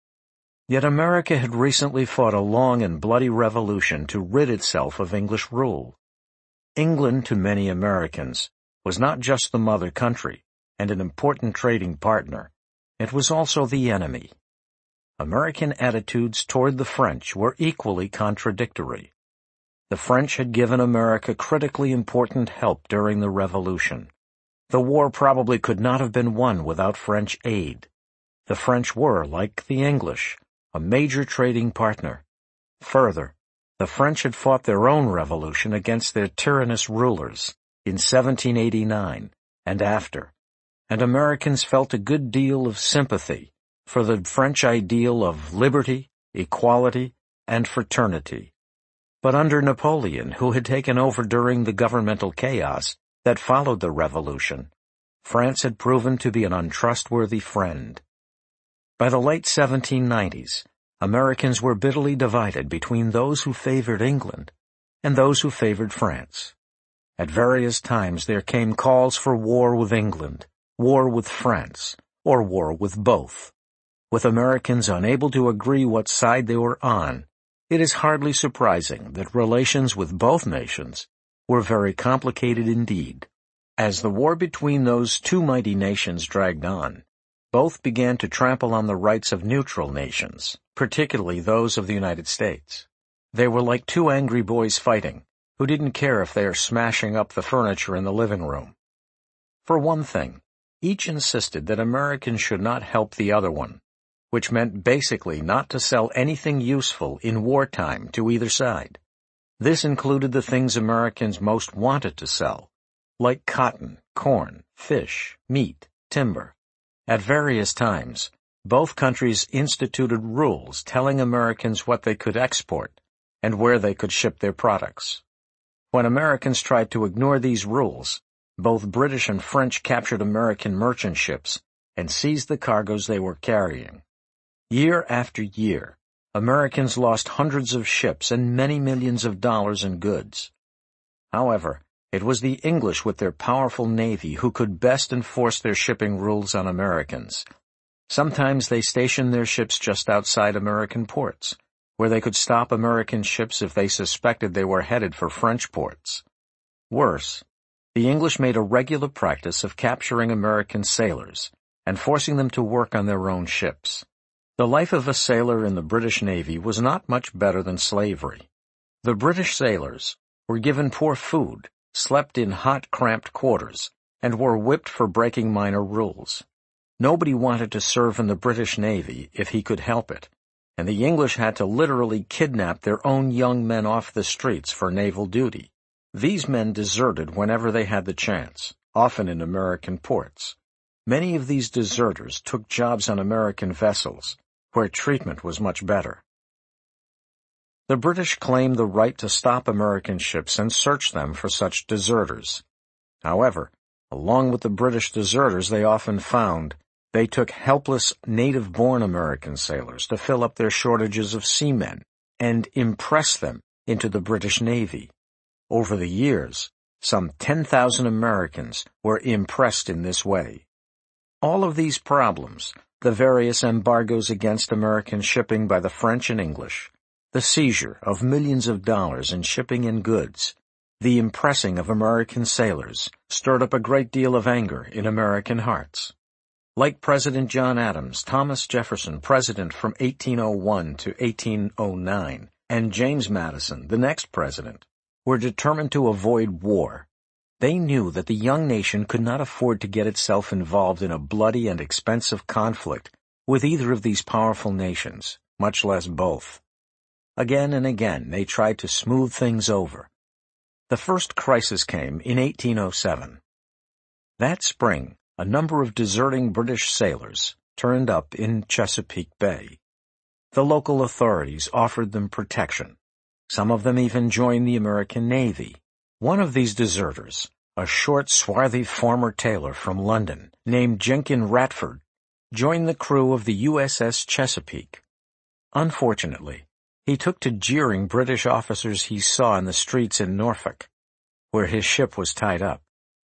Yet America had recently fought a long and bloody revolution to rid itself of English rule. England, to many Americans, was not just the mother country and an important trading partner. It was also the enemy. American attitudes toward the French were equally contradictory. The French had given America critically important help during the Revolution. The war probably could not have been won without French aid. The French were, like the English, a major trading partner. Further, the French had fought their own revolution against their tyrannous rulers in seventeen eighty-nine and after, and Americans felt a good deal of sympathy for the French ideal of liberty, equality, and fraternity. But under Napoleon, who had taken over during the governmental chaos that followed the revolution, France had proven to be an untrustworthy friend. By the late seventeen nineties, Americans were bitterly divided between those who favored England and those who favored France. At various times there came calls for war with England, war with France, or war with both. With Americans unable to agree what side they were on, it is hardly surprising that relations with both nations were very complicated indeed. As the war between those two mighty nations dragged on, both began to trample on the rights of neutral nations, particularly those of the United States. They were like two angry boys fighting, who didn't care if they are smashing up the furniture in the living room. For one thing, each insisted that Americans should not help the other one, which meant basically not to sell anything useful in wartime to either side. This included the things Americans most wanted to sell, like cotton, corn, fish, meat, timber. At various times, both countries instituted rules telling Americans what they could export and where they could ship their products. When Americans tried to ignore these rules, both British and French captured American merchant ships and seized the cargoes they were carrying. Year after year, Americans lost hundreds of ships and many millions of dollars in goods. However, it was the English with their powerful navy who could best enforce their shipping rules on Americans. Sometimes they stationed their ships just outside American ports, where they could stop American ships if they suspected they were headed for French ports. Worse, the English made a regular practice of capturing American sailors and forcing them to work on their own ships. The life of a sailor in the British Navy was not much better than slavery. The British sailors were given poor food, slept in hot, cramped quarters, and were whipped for breaking minor rules. Nobody wanted to serve in the British Navy if he could help it, and the English had to literally kidnap their own young men off the streets for naval duty. These men deserted whenever they had the chance, often in American ports. Many of these deserters took jobs on American vessels, where treatment was much better. The British claimed the right to stop American ships and search them for such deserters. However, along with the British deserters they often found, they took helpless native-born American sailors to fill up their shortages of seamen and impress them into the British Navy. Over the years, some ten thousand Americans were impressed in this way. All of these problems, the various embargoes against American shipping by the French and English, the seizure of millions of dollars in shipping and goods, the impressing of American sailors, stirred up a great deal of anger in American hearts. Like President John Adams, Thomas Jefferson, president from eighteen oh one to eighteen oh nine, and James Madison, the next president, were determined to avoid war. They knew that the young nation could not afford to get itself involved in a bloody and expensive conflict with either of these powerful nations, much less both. Again and again they tried to smooth things over. The first crisis came in eighteen oh seven. That spring, a number of deserting British sailors turned up in Chesapeake Bay. The local authorities offered them protection. Some of them even joined the American Navy. One of these deserters, a short, swarthy former tailor from London named Jenkin Ratford, joined the crew of the U S S Chesapeake. Unfortunately, he took to jeering British officers he saw in the streets in Norfolk, where his ship was tied up.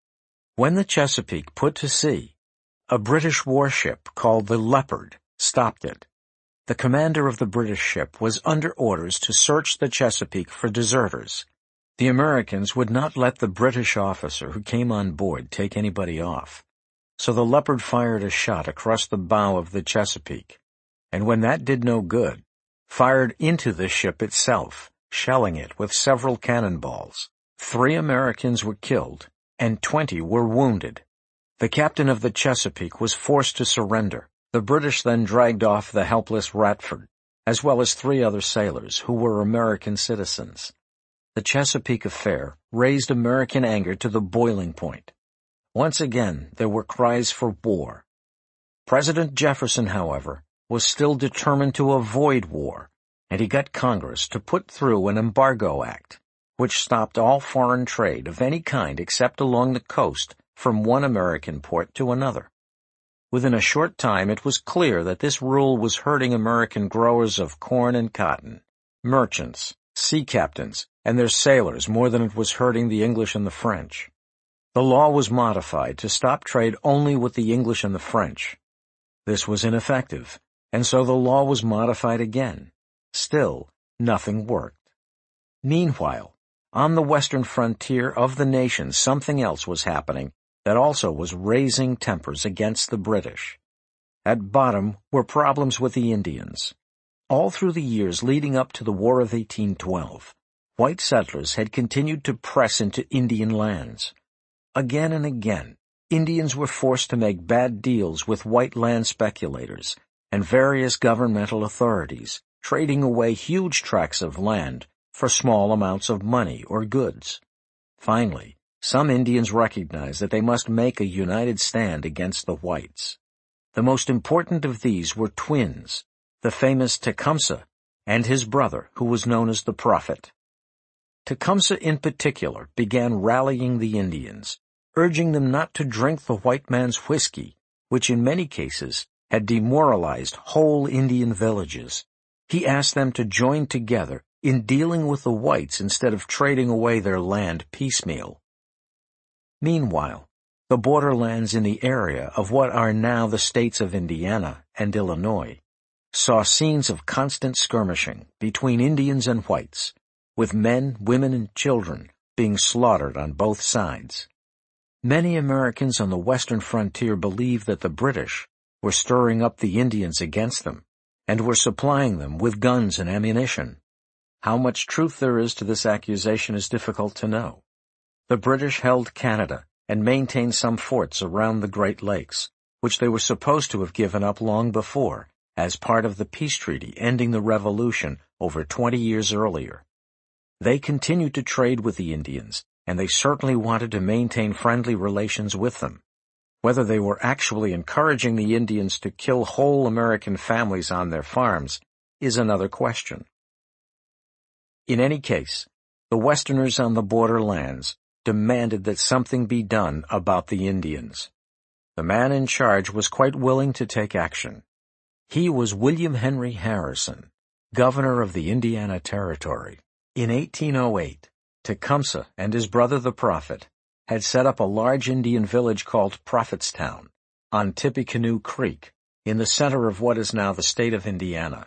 When the Chesapeake put to sea, a British warship called the Leopard stopped it. The commander of the British ship was under orders to search the Chesapeake for deserters. The Americans would not let the British officer who came on board take anybody off, so the Leopard fired a shot across the bow of the Chesapeake, and when that did no good, fired into the ship itself, shelling it with several cannonballs. Three Americans were killed, and twenty were wounded. The captain of the Chesapeake was forced to surrender. The British then dragged off the helpless Ratford, as well as three other sailors who were American citizens. The Chesapeake affair raised American anger to the boiling point. Once again, there were cries for war. President Jefferson, however, was still determined to avoid war, and he got Congress to put through an embargo act, which stopped all foreign trade of any kind except along the coast from one American port to another. Within a short time, it was clear that this rule was hurting American growers of corn and cotton, merchants, sea captains, and their sailors more than it was hurting the English and the French. The law was modified to stop trade only with the English and the French. This was ineffective, and so the law was modified again. Still, nothing worked. Meanwhile, on the western frontier of the nation, something else was happening that also was raising tempers against the British. At bottom were problems with the Indians. All through the years leading up to the War of eighteen twelve, white settlers had continued to press into Indian lands. Again and again, Indians were forced to make bad deals with white land speculators and various governmental authorities, trading away huge tracts of land for small amounts of money or goods. Finally, some Indians recognized that they must make a united stand against the whites. The most important of these were twins, the famous Tecumseh and his brother, who was known as the Prophet. Tecumseh in particular began rallying the Indians, urging them not to drink the white man's whiskey, which in many cases had demoralized whole Indian villages. He asked them to join together in dealing with the whites instead of trading away their land piecemeal. Meanwhile, the borderlands in the area of what are now the states of Indiana and Illinois saw scenes of constant skirmishing between Indians and whites, with men, women, and children being slaughtered on both sides. Many Americans on the western frontier believed that the British were stirring up the Indians against them and were supplying them with guns and ammunition. How much truth there is to this accusation is difficult to know. The British held Canada and maintained some forts around the Great Lakes, which they were supposed to have given up long before, as part of the peace treaty ending the Revolution over twenty years earlier. They continued to trade with the Indians, and they certainly wanted to maintain friendly relations with them. Whether they were actually encouraging the Indians to kill whole American families on their farms is another question. In any case, the Westerners on the borderlands demanded that something be done about the Indians. The man in charge was quite willing to take action. He was William Henry Harrison, governor of the Indiana Territory. In eighteen oh eight, Tecumseh and his brother the Prophet had set up a large Indian village called Prophetstown on Tippecanoe Creek in the center of what is now the state of Indiana.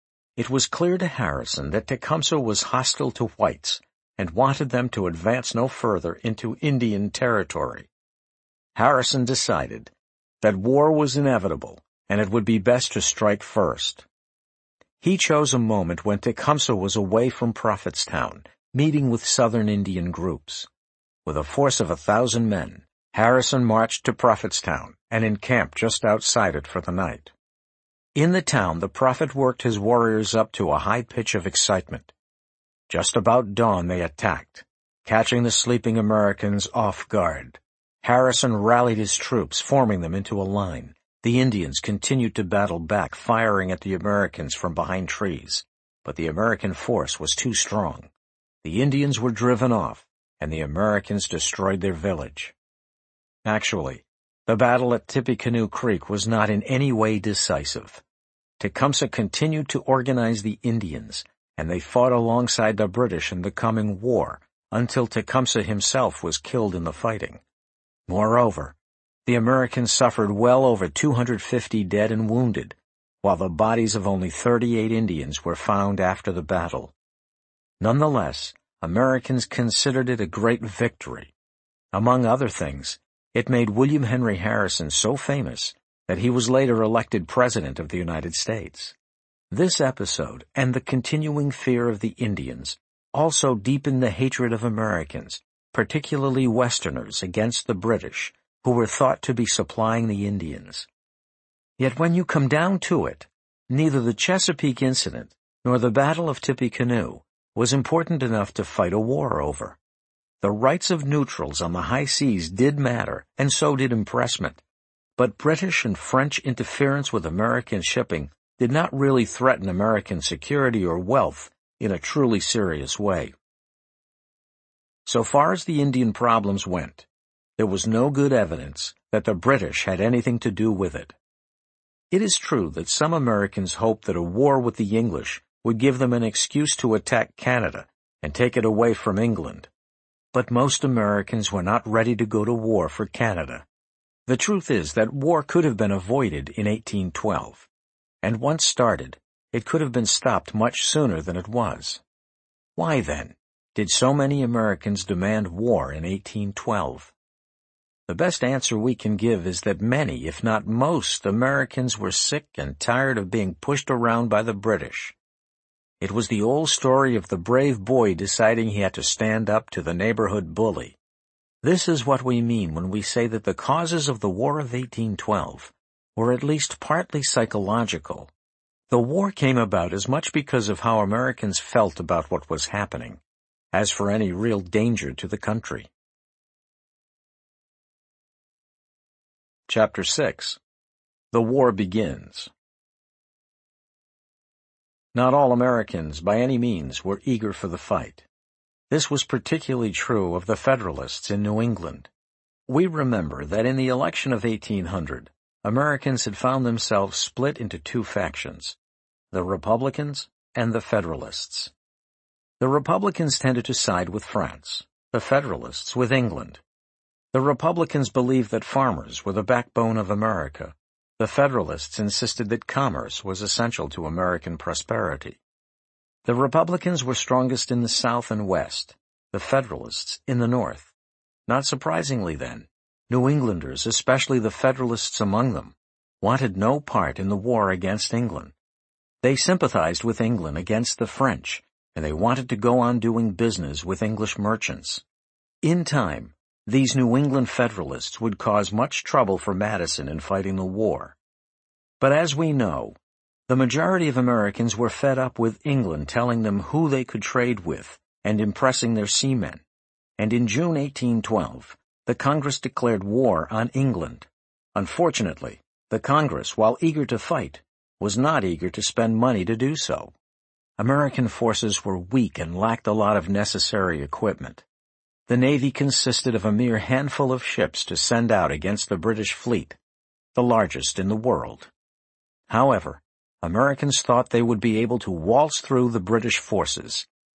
It was clear to Harrison that Tecumseh was hostile to whites and wanted them to advance no further into Indian territory. Harrison decided that war was inevitable and it would be best to strike first. He chose a moment when Tecumseh was away from Prophetstown, meeting with southern Indian groups. With a force of a thousand men, Harrison marched to Prophetstown and encamped just outside it for the night. In the town, the prophet worked his warriors up to a high pitch of excitement. Just about dawn they attacked, catching the sleeping Americans off guard. Harrison rallied his troops, forming them into a line. The Indians continued to battle back, firing at the Americans from behind trees, but the American force was too strong. The Indians were driven off, and the Americans destroyed their village. Actually, the battle at Tippecanoe Creek was not in any way decisive. Tecumseh continued to organize the Indians, and they fought alongside the British in the coming war until Tecumseh himself was killed in the fighting. Moreover, the Americans suffered well over two hundred fifty dead and wounded, while the bodies of only thirty-eight Indians were found after the battle. Nonetheless, Americans considered it a great victory. Among other things, it made William Henry Harrison so famous that he was later elected President of the United States. This episode and the continuing fear of the Indians also deepened the hatred of Americans, particularly Westerners, against the British, who were thought to be supplying the Indians. Yet when you come down to it, neither the Chesapeake incident nor the Battle of Tippecanoe was important enough to fight a war over. The rights of neutrals on the high seas did matter, and so did impressment, but British and French interference with American shipping did not really threaten American security or wealth in a truly serious way. So far as the Indian problems went, there was no good evidence that the British had anything to do with it. It is true that some Americans hoped that a war with the English would give them an excuse to attack Canada and take it away from England. But most Americans were not ready to go to war for Canada. The truth is that war could have been avoided in eighteen twelve, and once started, it could have been stopped much sooner than it was. Why, then, did so many Americans demand war in eighteen twelve? The best answer we can give is that many, if not most, Americans were sick and tired of being pushed around by the British. It was the old story of the brave boy deciding he had to stand up to the neighborhood bully. This is what we mean when we say that the causes of the War of eighteen twelve were at least partly psychological. The war came about as much because of how Americans felt about what was happening, as for any real danger to the country. Chapter six. The War Begins. Not all Americans, by any means, were eager for the fight. This was particularly true of the Federalists in New England. We remember that in the election of eighteen hundred, Americans had found themselves split into two factions, the Republicans and the Federalists. The Republicans tended to side with France, the Federalists with England. The Republicans believed that farmers were the backbone of America. The Federalists insisted that commerce was essential to American prosperity. The Republicans were strongest in the South and West, the Federalists in the North. Not surprisingly, then, New Englanders, especially the Federalists among them, wanted no part in the war against England. They sympathized with England against the French, and they wanted to go on doing business with English merchants. In time, these New England Federalists would cause much trouble for Madison in fighting the war. But as we know, the majority of Americans were fed up with England telling them who they could trade with and impressing their seamen, and in June eighteen twelve, the Congress declared war on England. Unfortunately, the Congress, while eager to fight, was not eager to spend money to do so. American forces were weak and lacked a lot of necessary equipment. The Navy consisted of a mere handful of ships to send out against the British fleet, the largest in the world. However, Americans thought they would be able to waltz through the British forces,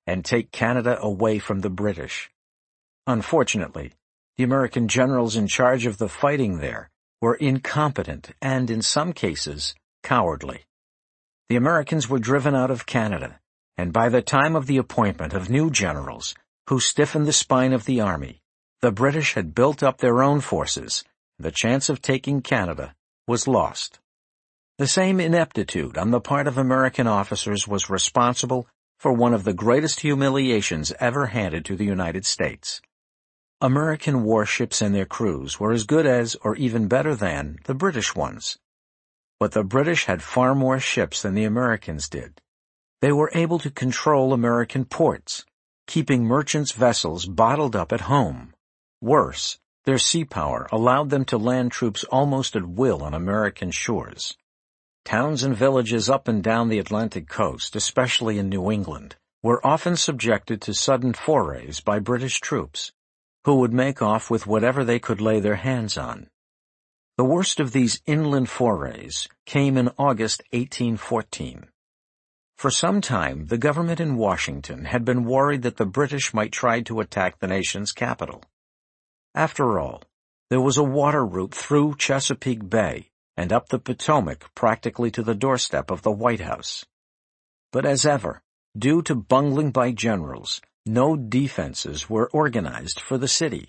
and take Canada away from the British. Unfortunately, the American generals in charge of the fighting there were incompetent and, in some cases, cowardly. The Americans were driven out of Canada, and by the time of the appointment of new generals who stiffened the spine of the army, the British had built up their own forces, and the chance of taking Canada was lost. The same ineptitude on the part of American officers was responsible for one of the greatest humiliations ever handed to the United States. American warships and their crews were as good as, or even better than, the British ones. But the British had far more ships than the Americans did. They were able to control American ports, keeping merchants' vessels bottled up at home. Worse, their sea power allowed them to land troops almost at will on American shores. Towns and villages up and down the Atlantic coast, especially in New England, were often subjected to sudden forays by British troops, who would make off with whatever they could lay their hands on. The worst of these inland forays came in August eighteen fourteen. For some time, the government in Washington had been worried that the British might try to attack the nation's capital. After all, there was a water route through Chesapeake Bay and up the Potomac practically to the doorstep of the White House. But as ever, due to bungling by generals, no defenses were organized for the city.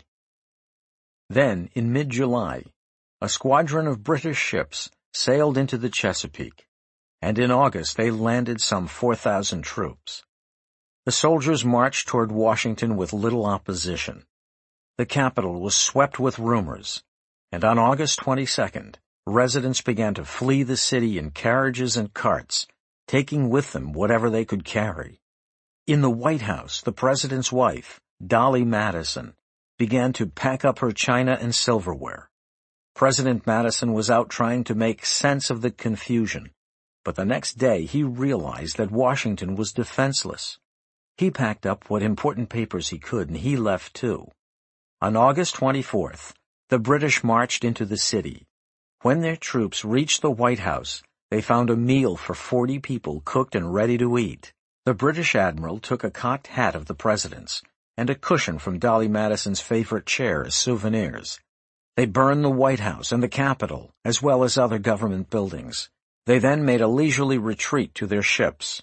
Then, in mid-July, a squadron of British ships sailed into the Chesapeake, and in August they landed some four thousand troops. The soldiers marched toward Washington with little opposition. The capital was swept with rumors, and on August twenty-second, residents began to flee the city in carriages and carts, taking with them whatever they could carry. In the White House, the president's wife, Dolly Madison, began to pack up her china and silverware. President Madison was out trying to make sense of the confusion, but the next day he realized that Washington was defenseless. He packed up what important papers he could, and he left too. On August twenty-fourth, the British marched into the city. When their troops reached the White House, they found a meal for forty people cooked and ready to eat. The British admiral took a cocked hat of the president's and a cushion from Dolly Madison's favorite chair as souvenirs. They burned the White House and the Capitol, as well as other government buildings. They then made a leisurely retreat to their ships.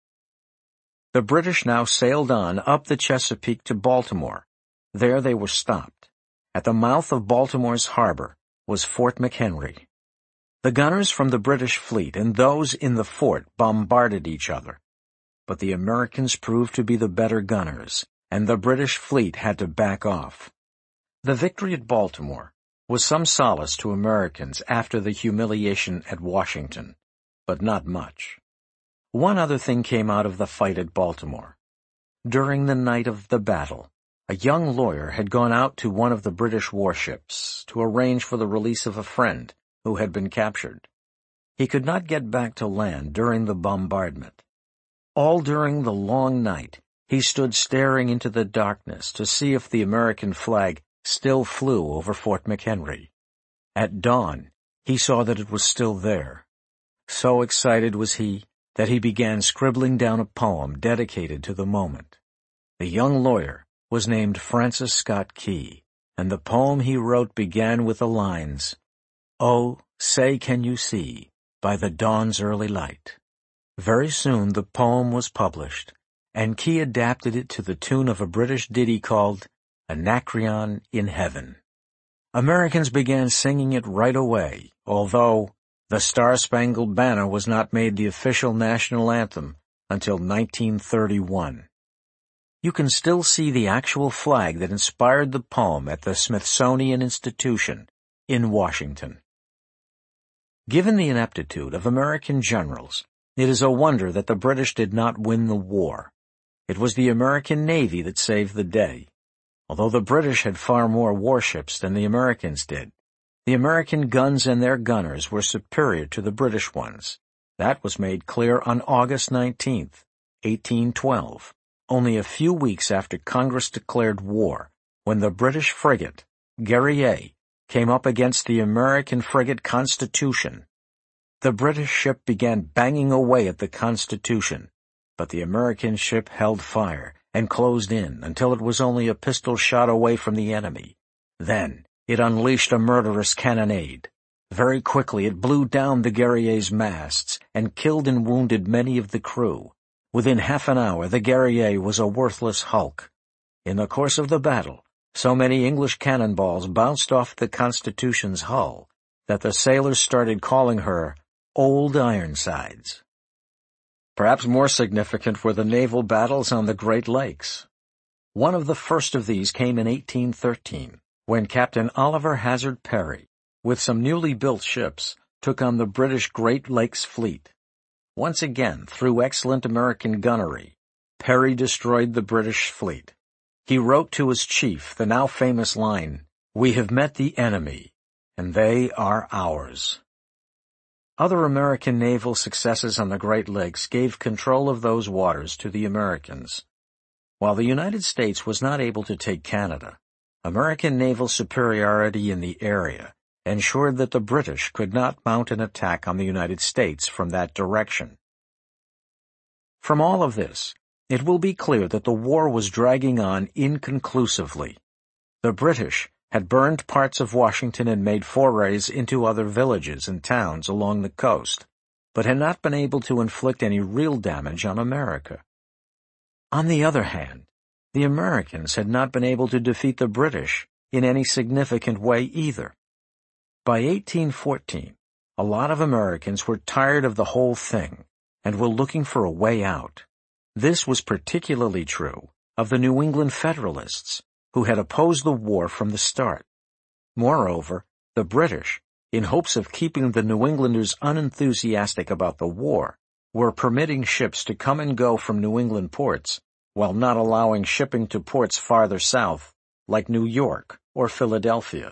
The British now sailed on up the Chesapeake to Baltimore. There they were stopped. At the mouth of Baltimore's harbor was Fort McHenry. The gunners from the British fleet and those in the fort bombarded each other. But the Americans proved to be the better gunners, and the British fleet had to back off. The victory at Baltimore was some solace to Americans after the humiliation at Washington, but not much. One other thing came out of the fight at Baltimore. During the night of the battle, a young lawyer had gone out to one of the British warships to arrange for the release of a friend who had been captured. He could not get back to land during the bombardment. All during the long night, he stood staring into the darkness to see if the American flag still flew over Fort McHenry. At dawn, he saw that it was still there. So excited was he that he began scribbling down a poem dedicated to the moment. The young lawyer was named Francis Scott Key, and the poem he wrote began with the lines, "Oh, say can you see, by the dawn's early light." Very soon the poem was published, and Key adapted it to the tune of a British ditty called Anacreon in Heaven. Americans began singing it right away, although the Star-Spangled Banner was not made the official national anthem until nineteen thirty-one. You can still see the actual flag that inspired the poem at the Smithsonian Institution in Washington. Given the ineptitude of American generals, it is a wonder that the British did not win the war. It was the American Navy that saved the day. Although the British had far more warships than the Americans did, the American guns and their gunners were superior to the British ones. That was made clear on August nineteenth, eighteen twelve, only a few weeks after Congress declared war, when the British frigate, Guerrier, came up against the American frigate Constitution. The British ship began banging away at the Constitution, but the American ship held fire and closed in until it was only a pistol shot away from the enemy. Then it unleashed a murderous cannonade. Very quickly it blew down the Guerrier's masts and killed and wounded many of the crew. Within half an hour the Guerrier was a worthless hulk. In the course of the battle, so many English cannonballs bounced off the Constitution's hull that the sailors started calling her Old Ironsides. Perhaps more significant were the naval battles on the Great Lakes. One of the first of these came in eighteen thirteen, when Captain Oliver Hazard Perry, with some newly built ships, took on the British Great Lakes fleet. Once again, through excellent American gunnery, Perry destroyed the British fleet. He wrote to his chief the now famous line, "We have met the enemy, and they are ours." Other American naval successes on the Great Lakes gave control of those waters to the Americans. While the United States was not able to take Canada, American naval superiority in the area ensured that the British could not mount an attack on the United States from that direction. From all of this, it will be clear that the war was dragging on inconclusively. The British had burned parts of Washington and made forays into other villages and towns along the coast, but had not been able to inflict any real damage on America. On the other hand, the Americans had not been able to defeat the British in any significant way either. By eighteen fourteen, a lot of Americans were tired of the whole thing and were looking for a way out. This was particularly true of the New England Federalists, who had opposed the war from the start. Moreover, the British, in hopes of keeping the New Englanders unenthusiastic about the war, were permitting ships to come and go from New England ports while not allowing shipping to ports farther south, like New York or Philadelphia.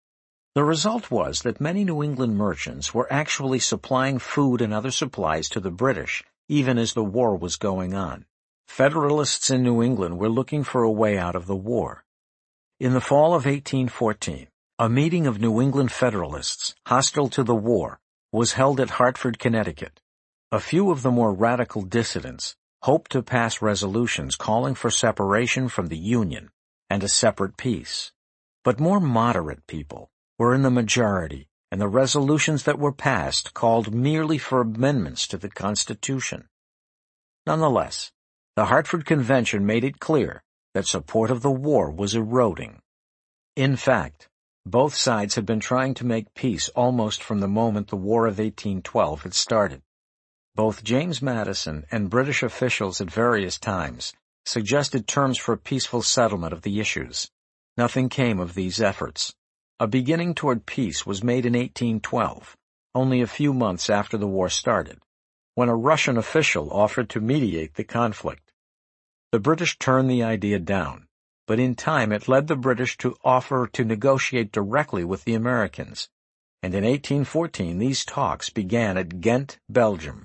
The result was that many New England merchants were actually supplying food and other supplies to the British, even as the war was going on. Federalists in New England were looking for a way out of the war. In the fall of eighteen fourteen, a meeting of New England Federalists, hostile to the war, was held at Hartford, Connecticut. A few of the more radical dissidents hoped to pass resolutions calling for separation from the Union and a separate peace. But more moderate people were in the majority, and the resolutions that were passed called merely for amendments to the Constitution. Nonetheless, the Hartford Convention made it clear that support of the war was eroding. In fact, both sides had been trying to make peace almost from the moment the War of eighteen twelve had started. Both James Madison and British officials at various times suggested terms for peaceful settlement of the issues. Nothing came of these efforts. A beginning toward peace was made in eighteen twelve, only a few months after the war started, when a Russian official offered to mediate the conflict. The British turned the idea down, but in time it led the British to offer to negotiate directly with the Americans, and in eighteen fourteen these talks began at Ghent, Belgium.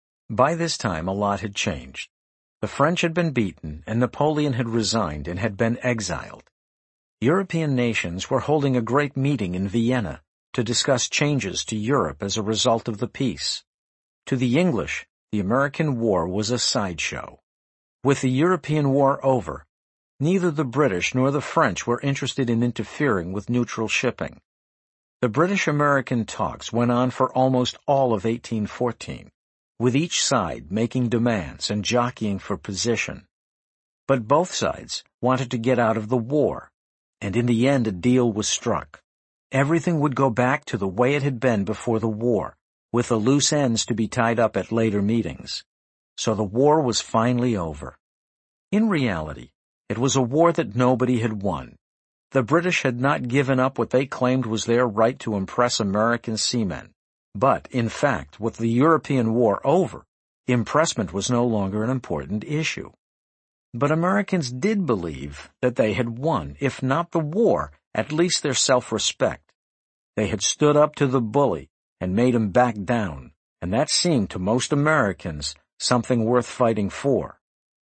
By this time a lot had changed. The French had been beaten, and Napoleon had resigned and had been exiled. European nations were holding a great meeting in Vienna to discuss changes to Europe as a result of the peace. To the English, the American war was a sideshow. With the European war over, neither the British nor the French were interested in interfering with neutral shipping. The British-American talks went on for almost all of eighteen fourteen, with each side making demands and jockeying for position. But both sides wanted to get out of the war, and in the end a deal was struck. Everything would go back to the way it had been before the war, with the loose ends to be tied up at later meetings. So the war was finally over. In reality, it was a war that nobody had won. The British had not given up what they claimed was their right to impress American seamen. But, in fact, with the European war over, impressment was no longer an important issue. But Americans did believe that they had won, if not the war, at least their self-respect. They had stood up to the bully and made him back down, and that seemed to most Americans something worth fighting for.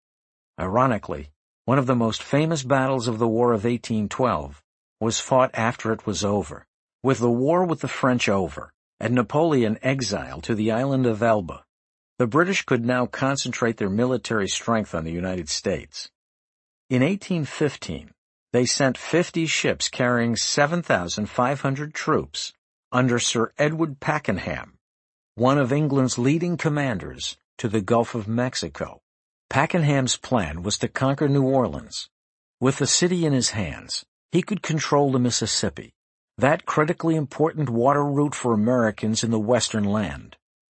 Ironically, one of the most famous battles of the War of eighteen twelve was fought after it was over. With the war with the French over, and Napoleon exiled to the island of Elba, The British could now concentrate their military strength on the United States. In eighteen fifteen, they sent fifty ships carrying seven thousand five hundred troops under Sir Edward Pakenham, one of England's leading commanders, to the Gulf of Mexico. Pakenham's plan was to conquer New Orleans. With the city in his hands, he could control the Mississippi, that critically important water route for Americans in the western land.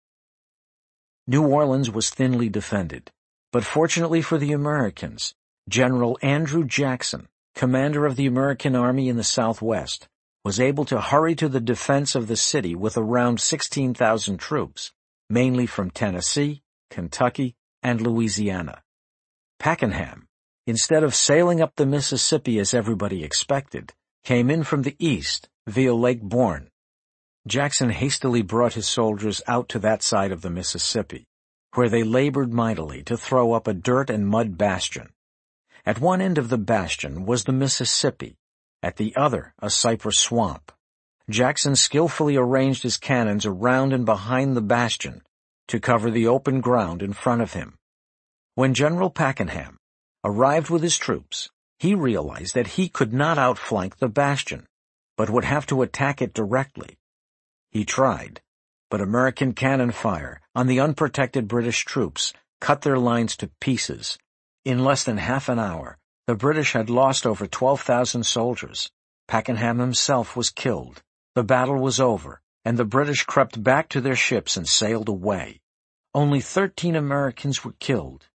New Orleans was thinly defended, but fortunately for the Americans, General Andrew Jackson, commander of the American Army in the Southwest, was able to hurry to the defense of the city with around sixteen thousand troops, mainly from Tennessee, Kentucky, and Louisiana. Pakenham, instead of sailing up the Mississippi as everybody expected, came in from the east via Lake Borgne. Jackson hastily brought his soldiers out to that side of the Mississippi, where they labored mightily to throw up a dirt and mud bastion. At one end of the bastion was the Mississippi, at the other a cypress swamp. Jackson skillfully arranged his cannons around and behind the bastion to cover the open ground in front of him. When General Pakenham arrived with his troops, he realized that he could not outflank the bastion, but would have to attack it directly. He tried, but American cannon fire on the unprotected British troops cut their lines to pieces. In less than half an hour, the British had lost over twelve thousand soldiers. Pakenham himself was killed. The battle was over, and the British crept back to their ships and sailed away. Only thirteen Americans were killed.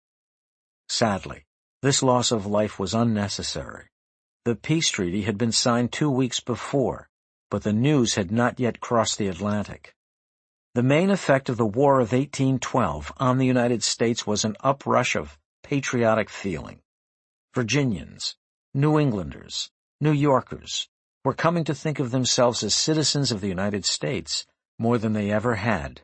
Sadly, this loss of life was unnecessary. The peace treaty had been signed two weeks before, but the news had not yet crossed the Atlantic. The main effect of the War of eighteen twelve on the United States was an uprush of patriotic feeling. Virginians, New Englanders, New Yorkers were coming to think of themselves as citizens of the United States more than they ever had.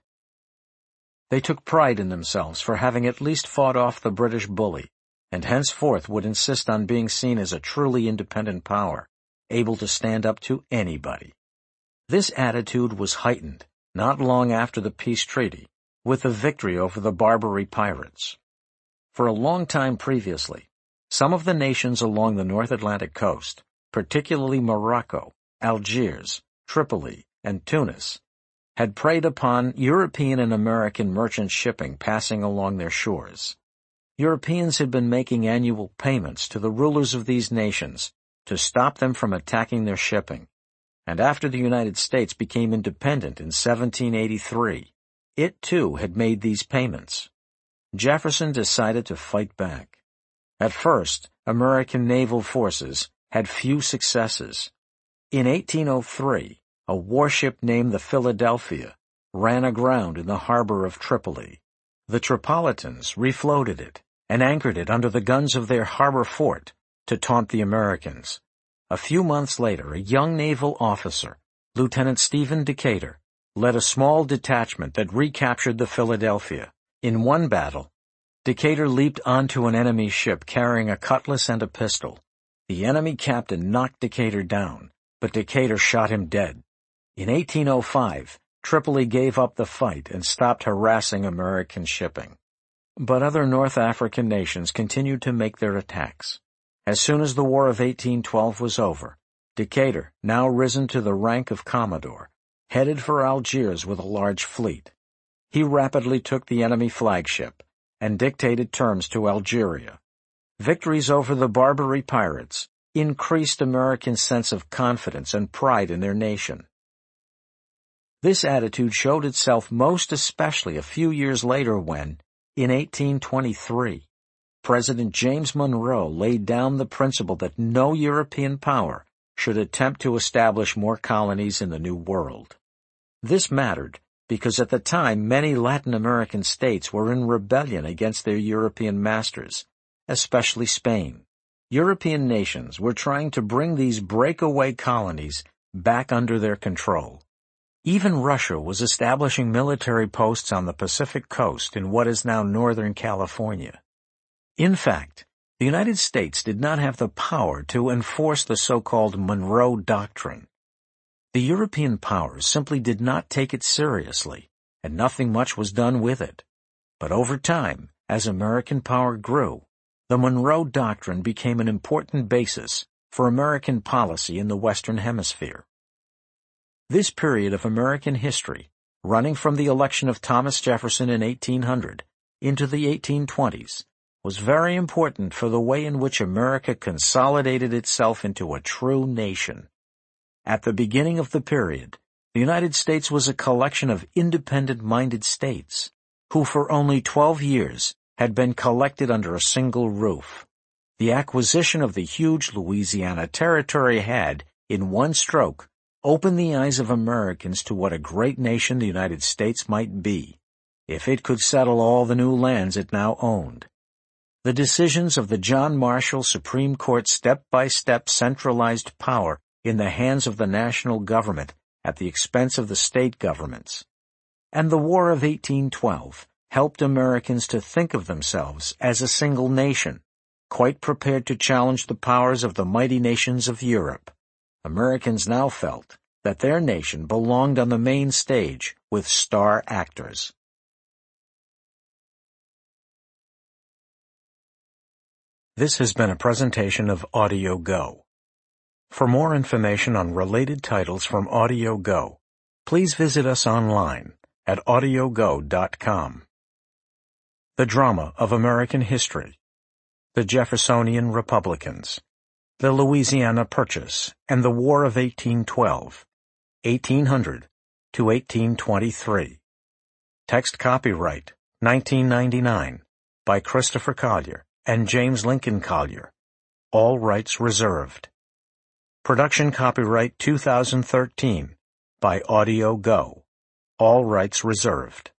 They took pride in themselves for having at least fought off the British bully, and henceforth would insist on being seen as a truly independent power, able to stand up to anybody. This attitude was heightened not long after the peace treaty, with the victory over the Barbary pirates. For a long time previously, some of the nations along the North Atlantic coast, particularly Morocco, Algiers, Tripoli, and Tunis, had preyed upon European and American merchant shipping passing along their shores. Europeans had been making annual payments to the rulers of these nations to stop them from attacking their shipping, and after the United States became independent in seventeen eighty-three, it too had made these payments. Jefferson decided to fight back. At first, American naval forces had few successes. In eighteen oh three, a warship named the Philadelphia ran aground in the harbor of Tripoli. The Tripolitans refloated it and anchored it under the guns of their harbor fort to taunt the Americans. A few months later, a young naval officer, Lieutenant Stephen Decatur, led a small detachment that recaptured the Philadelphia. In one battle, Decatur leaped onto an enemy ship carrying a cutlass and a pistol. The enemy captain knocked Decatur down, but Decatur shot him dead. In eighteen oh five, Tripoli gave up the fight and stopped harassing American shipping. But other North African nations continued to make their attacks. As soon as the War of eighteen twelve was over, Decatur, now risen to the rank of Commodore, headed for Algiers with a large fleet. He rapidly took the enemy flagship and dictated terms to Algeria. Victories over the Barbary pirates increased Americans' sense of confidence and pride in their nation. This attitude showed itself most especially a few years later when, in eighteen twenty-three, President James Monroe laid down the principle that no European power should attempt to establish more colonies in the New World. This mattered because at the time many Latin American states were in rebellion against their European masters, especially Spain. European nations were trying to bring these breakaway colonies back under their control. Even Russia was establishing military posts on the Pacific coast in what is now Northern California. In fact, the United States did not have the power to enforce the so-called Monroe Doctrine. The European powers simply did not take it seriously, and nothing much was done with it. But over time, as American power grew, the Monroe Doctrine became an important basis for American policy in the Western Hemisphere. This period of American history, running from the election of Thomas Jefferson in eighteen hundred into the eighteen twenties, was very important for the way in which America consolidated itself into a true nation. At the beginning of the period, the United States was a collection of independent-minded states, who for only twelve years had been collected under a single roof. The acquisition of the huge Louisiana Territory had, in one stroke, opened the eyes of Americans to what a great nation the United States might be, if it could settle all the new lands it now owned. The decisions of the John Marshall Supreme Court step-by-step centralized power in the hands of the national government at the expense of the state governments. And the War of eighteen twelve helped Americans to think of themselves as a single nation, quite prepared to challenge the powers of the mighty nations of Europe. Americans now felt that their nation belonged on the main stage with star actors. This has been a presentation of Audio Go. For more information on related titles from Audio Go, please visit us online at audio go dot com. The Drama of American History, The Jeffersonian Republicans, The Louisiana Purchase and the War of eighteen twelve, eighteen hundred to eighteen twenty-three. Text copyright nineteen ninety-nine by Christopher Collier and James Lincoln Collier. All rights reserved. Production copyright two thousand thirteen by Audio Go. All rights reserved.